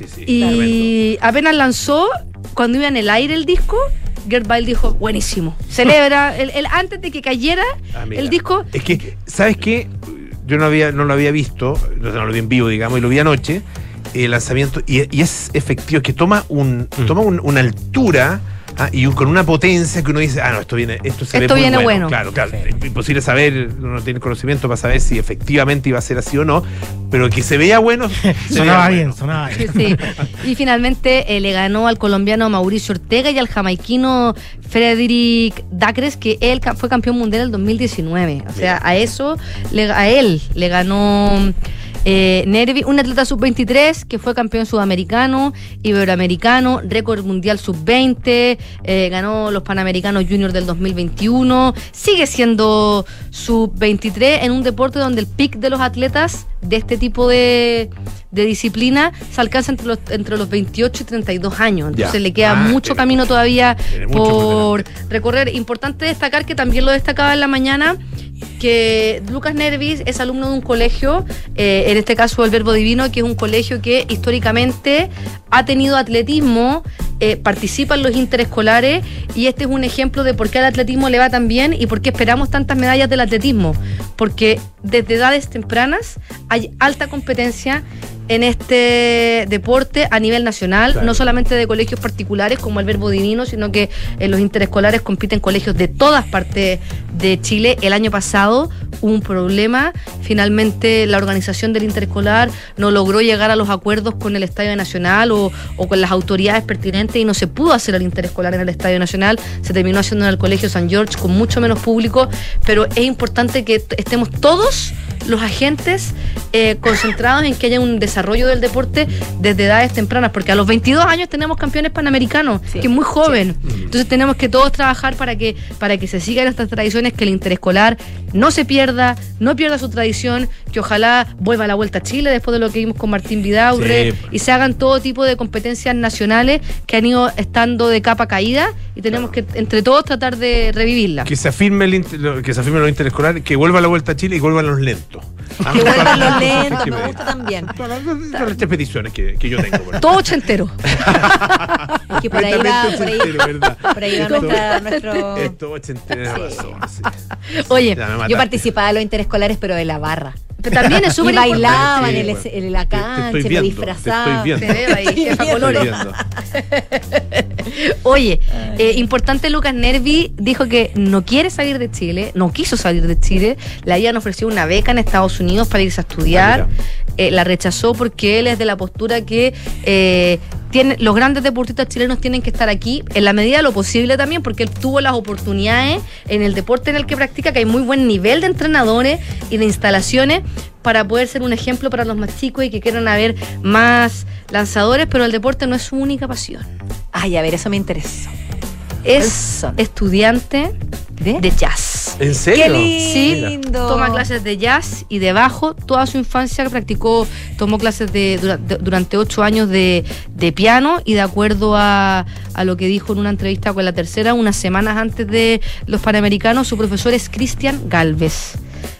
P: Y apenas lanzó, cuando iba en el aire el disco, Gert Weil dijo, buenísimo. Celebra, antes de que cayera el disco.
C: Es que, ¿sabes qué? Yo no lo había visto, no lo vi en vivo, digamos, y lo vi anoche, el lanzamiento, y es efectivo, que toma una altura. Y con una potencia que uno dice, esto se ve muy bueno. Claro. Imposible saber, uno tiene conocimiento para saber si efectivamente iba a ser así o no, pero que se veía bueno.
O: Sonaba bien.
P: Sí. Y finalmente le ganó al colombiano Mauricio Ortega y al jamaiquino Frederick Dacres, que él fue campeón mundial en el 2019. O sea, a él le ganó Nervi, un atleta sub-23 que fue campeón sudamericano, iberoamericano, récord mundial sub-20, ganó los Panamericanos Junior del 2021, sigue siendo sub-23 en un deporte donde el pic de los atletas de este tipo de disciplina se alcanza entre los 28 y 32 años. Entonces le queda mucho camino todavía por recorrer. Importante destacar, que también lo destacaba en la mañana, que Lucas Nervi es alumno de un colegio, en este caso el Verbo Divino, que es un colegio que históricamente ha tenido atletismo, participa en los interescolares, y este es un ejemplo de por qué al atletismo le va tan bien y por qué esperamos tantas medallas del atletismo, porque desde edades tempranas hay alta competencia en este deporte a nivel nacional, claro. No solamente de colegios particulares como el Verbo Divino, sino que en los interescolares compiten colegios de todas partes de Chile. El año pasado hubo un problema, finalmente la organización del interescolar no logró llegar a los acuerdos con el Estadio Nacional o con las autoridades pertinentes y no se pudo hacer el interescolar en el Estadio Nacional, se terminó haciendo en el Colegio San George con mucho menos público, pero es importante que estemos todos los agentes concentrados en que haya un desarrollo del deporte desde edades tempranas, porque a los 22 años tenemos campeones panamericanos, sí, que es muy joven, sí. Entonces tenemos que todos trabajar para que se sigan estas tradiciones, que el interescolar no se pierda, no pierda su tradición, que ojalá vuelva a la Vuelta a Chile después de lo que vimos con Martín Vidaurre, sí, y se hagan todo tipo de competencias nacionales que han ido estando de capa caída y tenemos que entre todos tratar de revivirla.
C: Que se afirme los interescolares, que vuelva a la Vuelta a Chile y vuelvan los lentos.
B: Que vuelvan los lentos, me gusta también.
C: Las expediciones que yo tengo.
P: Todo ochentero.
B: Que por ahí va nuestro...
C: Esto ochentero, sí.
P: Oye,
B: yo participaba en los interescolares, pero de la barra.
P: Pero también es súper importante.
B: Y bailaban en la cancha, me disfrazaban.
P: Te veo ahí, jefa Colores. Oye, importante, Lucas Nervi dijo que no quiere salir de Chile, no quiso salir de Chile. Le habían ofrecido una beca en Estados Unidos para irse a estudiar. La rechazó porque él es de la postura que los grandes deportistas chilenos tienen que estar aquí en la medida de lo posible también, porque él tuvo las oportunidades en el deporte en el que practica, que hay muy buen nivel de entrenadores y de instalaciones para poder ser un ejemplo para los más chicos y que quieran haber más pero el deporte no es su única pasión.
B: Ay, a ver, eso me interesa.
P: Es estudiante de jazz.
C: ¿En serio?
B: ¡Qué lindo!
P: Sí, toma clases de jazz y de bajo. Toda su infancia tomó clases durante 8 años de piano, y de acuerdo a lo que dijo en una entrevista con La Tercera, unas semanas antes de los Panamericanos, su profesor es Cristian Galvez.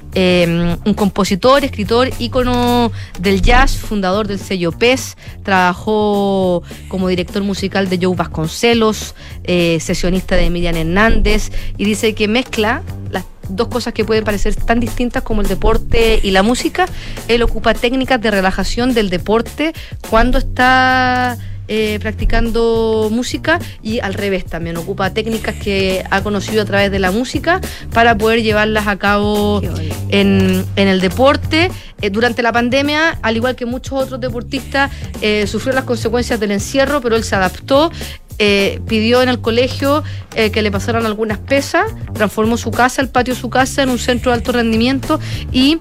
P: Un compositor, escritor, ícono del jazz, fundador del sello PES, trabajó como director musical de Joe Vasconcelos, sesionista de Miriam Hernández, y dice que mezcla las dos cosas que pueden parecer tan distintas como el deporte y la música. Él ocupa técnicas de relajación del deporte cuando está practicando música, y al revés también ocupa técnicas que ha conocido a través de la música para poder llevarlas a cabo en el deporte. Durante la pandemia, al igual que muchos otros deportistas, sufrió las consecuencias del encierro, pero él se adaptó. Pidió en el colegio que le pasaran algunas pesas, transformó su casa, el patio de su casa, en un centro de alto rendimiento, y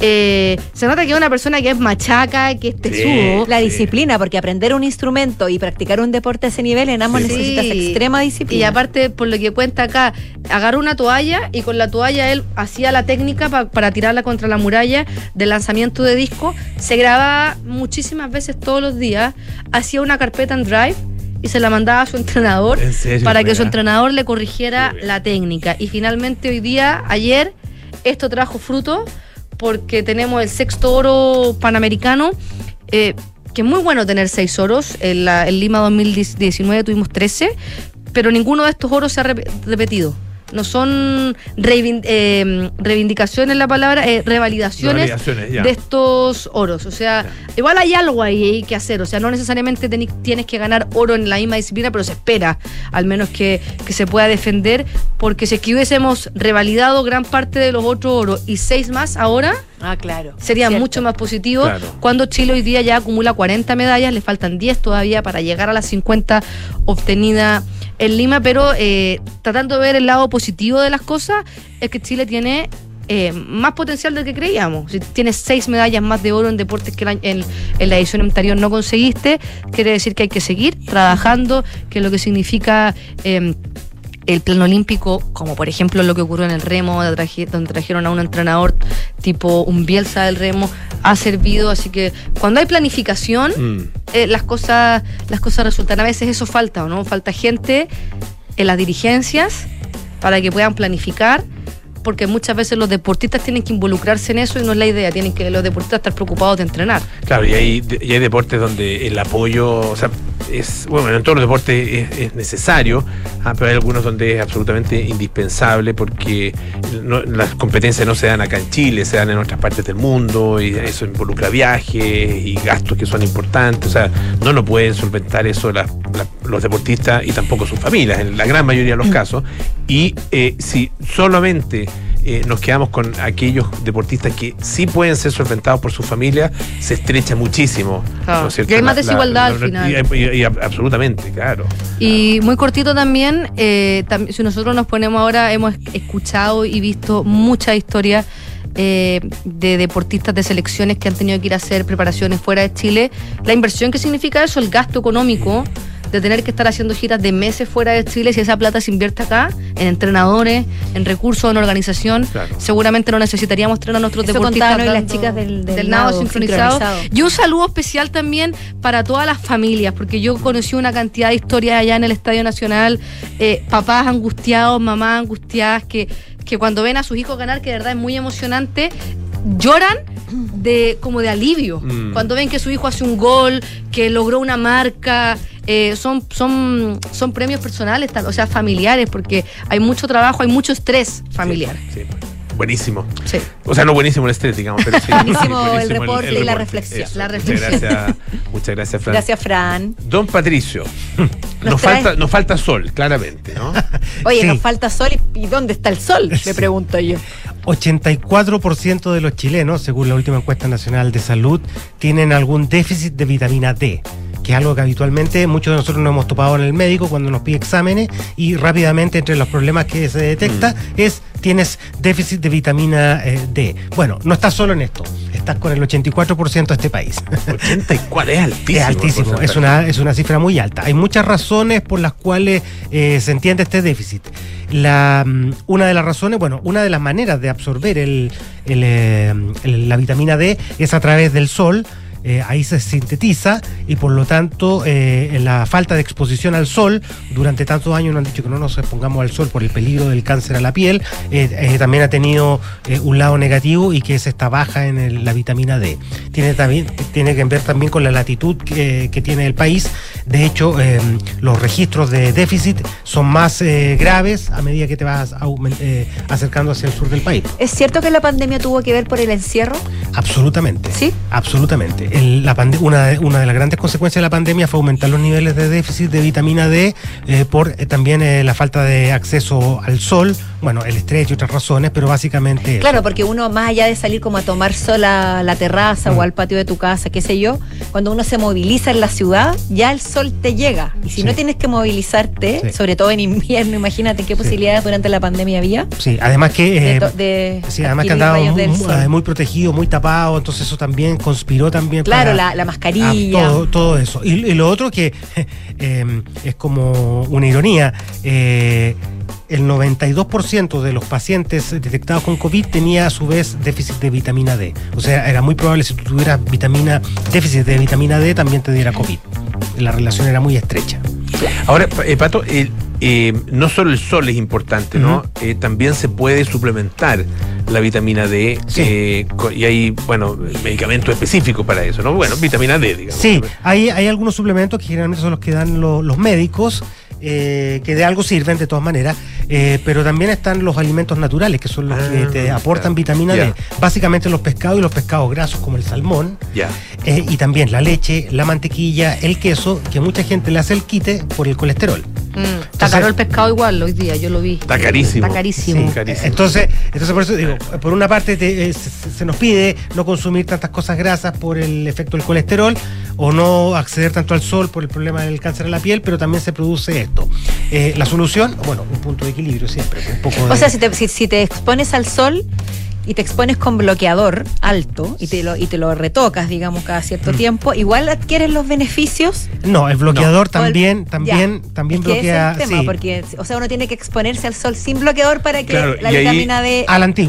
P: se nota que es una persona que es machaca, que es tesudo.
B: La disciplina, porque aprender un instrumento y practicar un deporte a ese nivel en ambos necesitas extrema disciplina.
P: Y aparte, por lo que cuenta acá, agarró una toalla y con la toalla él hacía la técnica para tirarla contra la muralla del lanzamiento de disco. Se grababa muchísimas veces todos los días, hacía una carpeta en Drive y se la mandaba a su entrenador para que su entrenador le corrigiera la técnica. Y finalmente ayer, esto trajo fruto, porque tenemos el 6º oro panamericano, que es muy bueno tener 6 oros. En Lima 2019 tuvimos 13, pero ninguno de estos oros se ha repetido. No son reivindicaciones la palabra, revalidaciones de estos oros. O sea, igual hay algo ahí que hacer. O sea, no necesariamente tienes que ganar oro en la misma disciplina, pero se espera al menos que se pueda defender, porque si es que hubiésemos revalidado gran parte de los otros oros y 6 más ahora,
B: claro,
P: sería mucho más positivo. Claro. Cuando Chile hoy día ya acumula 40 medallas, le faltan 10 todavía para llegar a las 50 obtenidas en Lima, pero tratando de ver el lado positivo de las cosas, es que Chile tiene más potencial del que creíamos. Si tienes 6 medallas más de oro en deportes que en la edición anterior no conseguiste, quiere decir que hay que seguir trabajando, que es lo que significa el plano olímpico, como por ejemplo lo que ocurrió en el remo, donde trajeron a un entrenador tipo un Bielsa del remo, ha servido. Así que cuando hay planificación, las cosas resultan. A veces eso falta, ¿o no? Falta gente en las dirigencias para que puedan planificar, porque muchas veces los deportistas tienen que involucrarse en eso y no es la idea. Tienen que los deportistas estar preocupados de entrenar.
C: Claro, y hay deportes donde el apoyo, o sea, bueno, en todos los deportes es necesario, pero hay algunos donde es absolutamente indispensable porque las competencias no se dan acá en Chile, se dan en otras partes del mundo y eso involucra viajes y gastos que son importantes. O sea, no pueden solventar eso los deportistas y tampoco sus familias, en la gran mayoría de los casos. Y si solamente nos quedamos con aquellos deportistas que sí pueden ser solventados por su familia, se estrecha muchísimo.
P: Claro.
C: ¿No es cierto?
P: Y hay más desigualdad al final.
C: Y absolutamente, claro.
P: Y muy cortito también, si nosotros nos ponemos ahora, hemos escuchado y visto muchas historias de deportistas de selecciones que han tenido que ir a hacer preparaciones fuera de Chile. La inversión que significa eso, el gasto económico de tener que estar haciendo giras de meses fuera de Chile, si esa plata se invierte acá, en entrenadores, en recursos, en organización, claro. Seguramente no necesitaríamos tener a nuestros deportistas
B: y las chicas del
P: nado sincronizado. Y un saludo especial también para todas las familias, porque yo conocí una cantidad de historias allá en el Estadio Nacional, papás angustiados, mamás angustiadas, que cuando ven a sus hijos ganar, que de verdad es muy emocionante, lloran como de alivio cuando ven que su hijo hace un gol, que logró una marca. Son premios personales, o sea, familiares, porque hay mucho trabajo, hay mucho estrés familiar.
C: Sí. Buenísimo.
P: Sí.
C: O sea, no buenísimo el estrés, digamos, pero sí.
B: Buenísimo el reporte y la reflexión.
C: Eso.
B: La reflexión.
C: Muchas gracias, Fran.
B: Gracias, Fran.
C: Don Patricio, nos falta sol, claramente, ¿no?
B: Oye, sí. Nos falta sol y ¿dónde está el sol? Me pregunto yo.
O: 84% de los chilenos, según la última encuesta nacional de salud, tienen algún déficit de vitamina D, que es algo que habitualmente muchos de nosotros nos hemos topado en el médico cuando nos pide exámenes, y rápidamente entre los problemas que se detecta es tienes déficit de vitamina D. Bueno, no estás solo en esto, estás con el 84% de este país.
C: 84 es altísimo.
O: Es altísimo, es una cifra muy alta. Hay muchas razones por las cuales se entiende este déficit. Una de las razones, una de las maneras de absorber la vitamina D es a través del sol. Ahí se sintetiza y por lo tanto la falta de exposición al sol durante tantos años nos han dicho que no nos expongamos al sol por el peligro del cáncer a la piel, también ha tenido un lado negativo, y que es esta baja en la vitamina D. Tiene que ver también con la latitud que tiene el país. De hecho, los registros de déficit son más graves a medida que te vas acercando hacia el sur del país.
B: ¿Es cierto que la pandemia tuvo que ver por el encierro?
O: Absolutamente.
B: ¿Sí?
O: Absolutamente. Una de las grandes consecuencias de la pandemia fue aumentar los niveles de déficit de vitamina D por también la falta de acceso al sol, el estrés y otras razones, pero básicamente...
B: Claro, porque uno, más allá de salir como a tomar sol a la terraza o al patio de tu casa, qué sé yo, cuando uno se moviliza en la ciudad, ya el sol te llega. Y si no tienes que movilizarte, sobre todo en invierno, imagínate qué posibilidades durante la pandemia había.
O: Sí, además que... además que andaba muy protegido, muy tapado, entonces eso también conspiró también.
B: Claro, la mascarilla.
O: Todo eso. Y lo otro que es como una ironía, el 92% de los pacientes detectados con COVID tenía a su vez déficit de vitamina D. O sea, era muy probable, si tú tuvieras déficit de vitamina D, también te diera COVID. La relación era muy estrecha.
C: Ahora, Pato, no solo el sol es importante, ¿no? También se puede suplementar la vitamina D, sí. Y hay, medicamentos específicos para eso, ¿no? Vitamina D, digamos.
O: Sí, hay algunos suplementos que generalmente son los que dan los médicos, que de algo sirven de todas maneras, pero también están los alimentos naturales, que son los que te aportan vitamina D. Básicamente los pescados y los pescados grasos, como el salmón, y también la leche, la mantequilla, el queso, que mucha gente le hace el quite por el colesterol.
P: Está caro el pescado igual hoy día, yo lo vi.
C: Está carísimo.
P: Está carísimo.
O: Sí. Carísimo. Entonces por eso digo, por una parte se nos pide no consumir tantas cosas grasas por el efecto del colesterol, o no acceder tanto al sol por el problema del cáncer a la piel, pero también se produce esto. La solución, un punto de equilibrio siempre. Un poco
B: O sea, si te expones al sol y te expones con bloqueador alto y te lo retocas, digamos, cada cierto tiempo, igual adquieres los beneficios.
O: No, el bloqueador también bloquea.
B: Es el tema, porque uno tiene que exponerse al sol sin bloqueador para que la vitamina D...
O: A la antigua.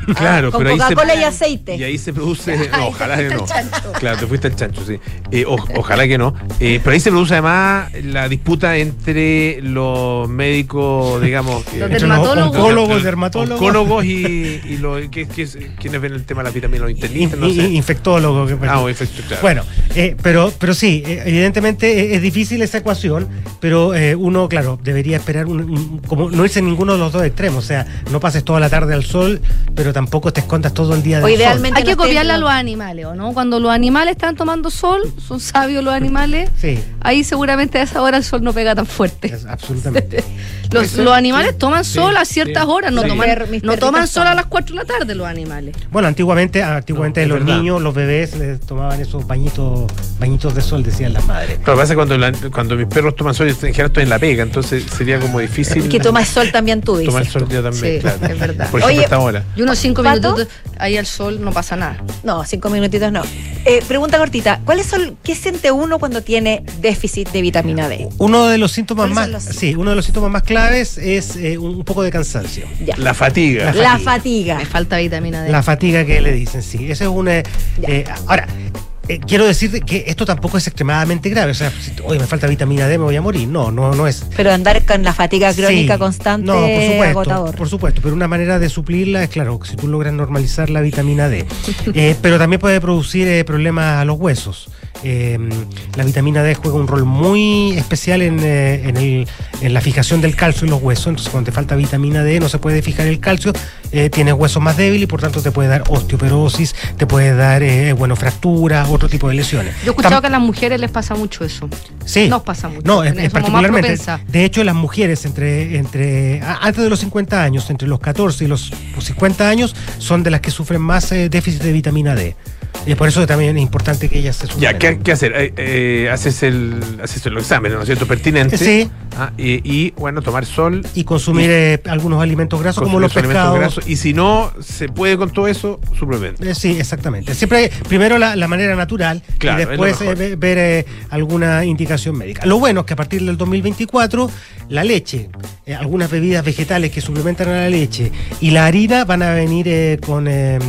C: Claro,
B: con
C: pero ahí
B: Coca-Cola y aceite.
C: Y ahí se produce. No, ojalá que no.
P: Chancho.
C: Claro, te fuiste al chancho, sí. Ojalá que no. Pero ahí se produce además la disputa entre los médicos, digamos.
P: Los
O: Entre
P: dermatólogos.
O: oncólogos, dermatólogos.
C: Oncólogos y los. ¿Quiénes ven el tema de las vitaminas? Los internistas, no sé.
O: Infectólogos.
C: Claro.
O: Bueno, pero sí, evidentemente es difícil esa ecuación, pero uno, claro, debería esperar como no irse en ninguno de los dos extremos. O sea, no pases toda la tarde al sol, pero tampoco te escondas todo el día del
B: idealmente
P: Hay que copiarle a los animales, ¿o no? Cuando los animales están tomando sol, son sabios los animales,
O: sí.
P: Ahí seguramente a esa hora el sol no pega tan fuerte.
O: Absolutamente.
P: Los animales toman sol a ciertas horas, no toman sol a las 4 de la tarde los animales.
O: Bueno, antiguamente los
C: verdad.
O: niños, los bebés les tomaban esos bañitos de sol, decían las madres.
C: Lo que pasa es que cuando mis perros toman sol, yo en general estoy en la pega, entonces sería como difícil.
B: Que tomas sol también tú, dices.
C: Tomar sol yo también,
P: Sí,
C: claro.
P: es verdad.
C: Por ejemplo, esta hora.
P: Y unos 5
B: ¿Pato?
P: minutitos ahí al sol no pasa nada.
B: No, 5 minutitos no. Pregunta cortita. ¿Qué siente uno cuando tiene déficit de vitamina D?
O: Uno de los síntomas
B: ¿Cuáles
O: uno de los síntomas más claves es un poco de cansancio.
B: Ya.
C: La fatiga.
B: La fatiga.
P: Me falta vitamina D.
O: La fatiga que le dicen, sí. Ese es ahora, quiero decir que esto tampoco es extremadamente grave. O sea, si hoy me falta vitamina D, me voy a morir. No es.
B: Pero andar con la fatiga crónica
O: Sí.
B: constante
O: No, por supuesto,
B: agotador.
O: por supuesto, pero una manera de suplirla es, claro, si tú logras normalizar la vitamina D. Pero también puede producir problemas a los huesos. La vitamina D juega un rol muy especial en la fijación del calcio en los huesos. Entonces, cuando te falta vitamina D, no se puede fijar el calcio, tienes huesos más débiles y por tanto te puede dar osteoporosis, te puede dar fracturas, otro tipo de lesiones.
P: Yo he escuchado que a las mujeres les pasa mucho eso.
O: Sí.
P: Nos pasa mucho.
O: No,
P: Somos más
O: particularmente.
P: propensas.
O: De hecho, las mujeres antes de los 50 años, entre los 14 y los 50 años, son de las que sufren más déficit de vitamina D. Y por eso también es importante que ellas se
C: Ya,
O: suplementen.
C: ¿qué hacer? Haces el examen, ¿no es cierto? Pertinente.
O: Sí.
C: Y bueno, tomar sol.
O: Y consumir algunos alimentos grasos como los pescados.
C: Grasos, y si no se puede con todo eso, suplemento.
O: Sí, exactamente. Siempre primero la manera natural,
C: Claro,
O: y después
C: es lo mejor.
O: ver alguna indicación médica. Lo bueno es que a partir del 2024 la leche, algunas bebidas vegetales que suplementan a la leche y la harina van a venir con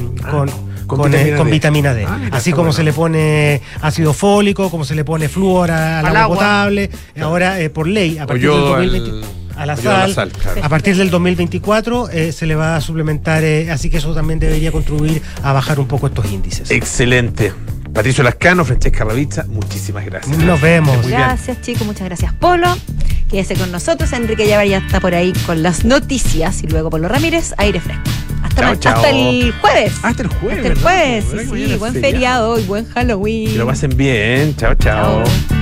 O: vitamina D.
C: Mira,
O: Así
C: está
O: como
C: bueno.
O: se le pone ácido fólico, como se le pone flúor al agua potable, ahora por ley, a partir del 2020, a la sal,
C: claro.
O: a partir del 2024 se le va a suplementar, así que eso también debería contribuir a bajar un poco estos índices.
C: Excelente. Patricio Lascano, Francesca Ravizza, muchísimas gracias.
O: Nos vemos.
C: Muy bien.
B: Gracias, chicos. Muchas gracias, Polo. Quédese con nosotros. Enrique Llavar ya está por ahí con las noticias. Y luego Polo Ramírez, aire fresco. Hasta el jueves.
C: Hasta el jueves.
B: Hasta el jueves.
C: ¿verdad?
B: Sí,
C: Mañana es
B: buen
C: feriado.
B: feriado y buen Halloween.
C: Que lo pasen bien. Chao, chao.
B: Chao.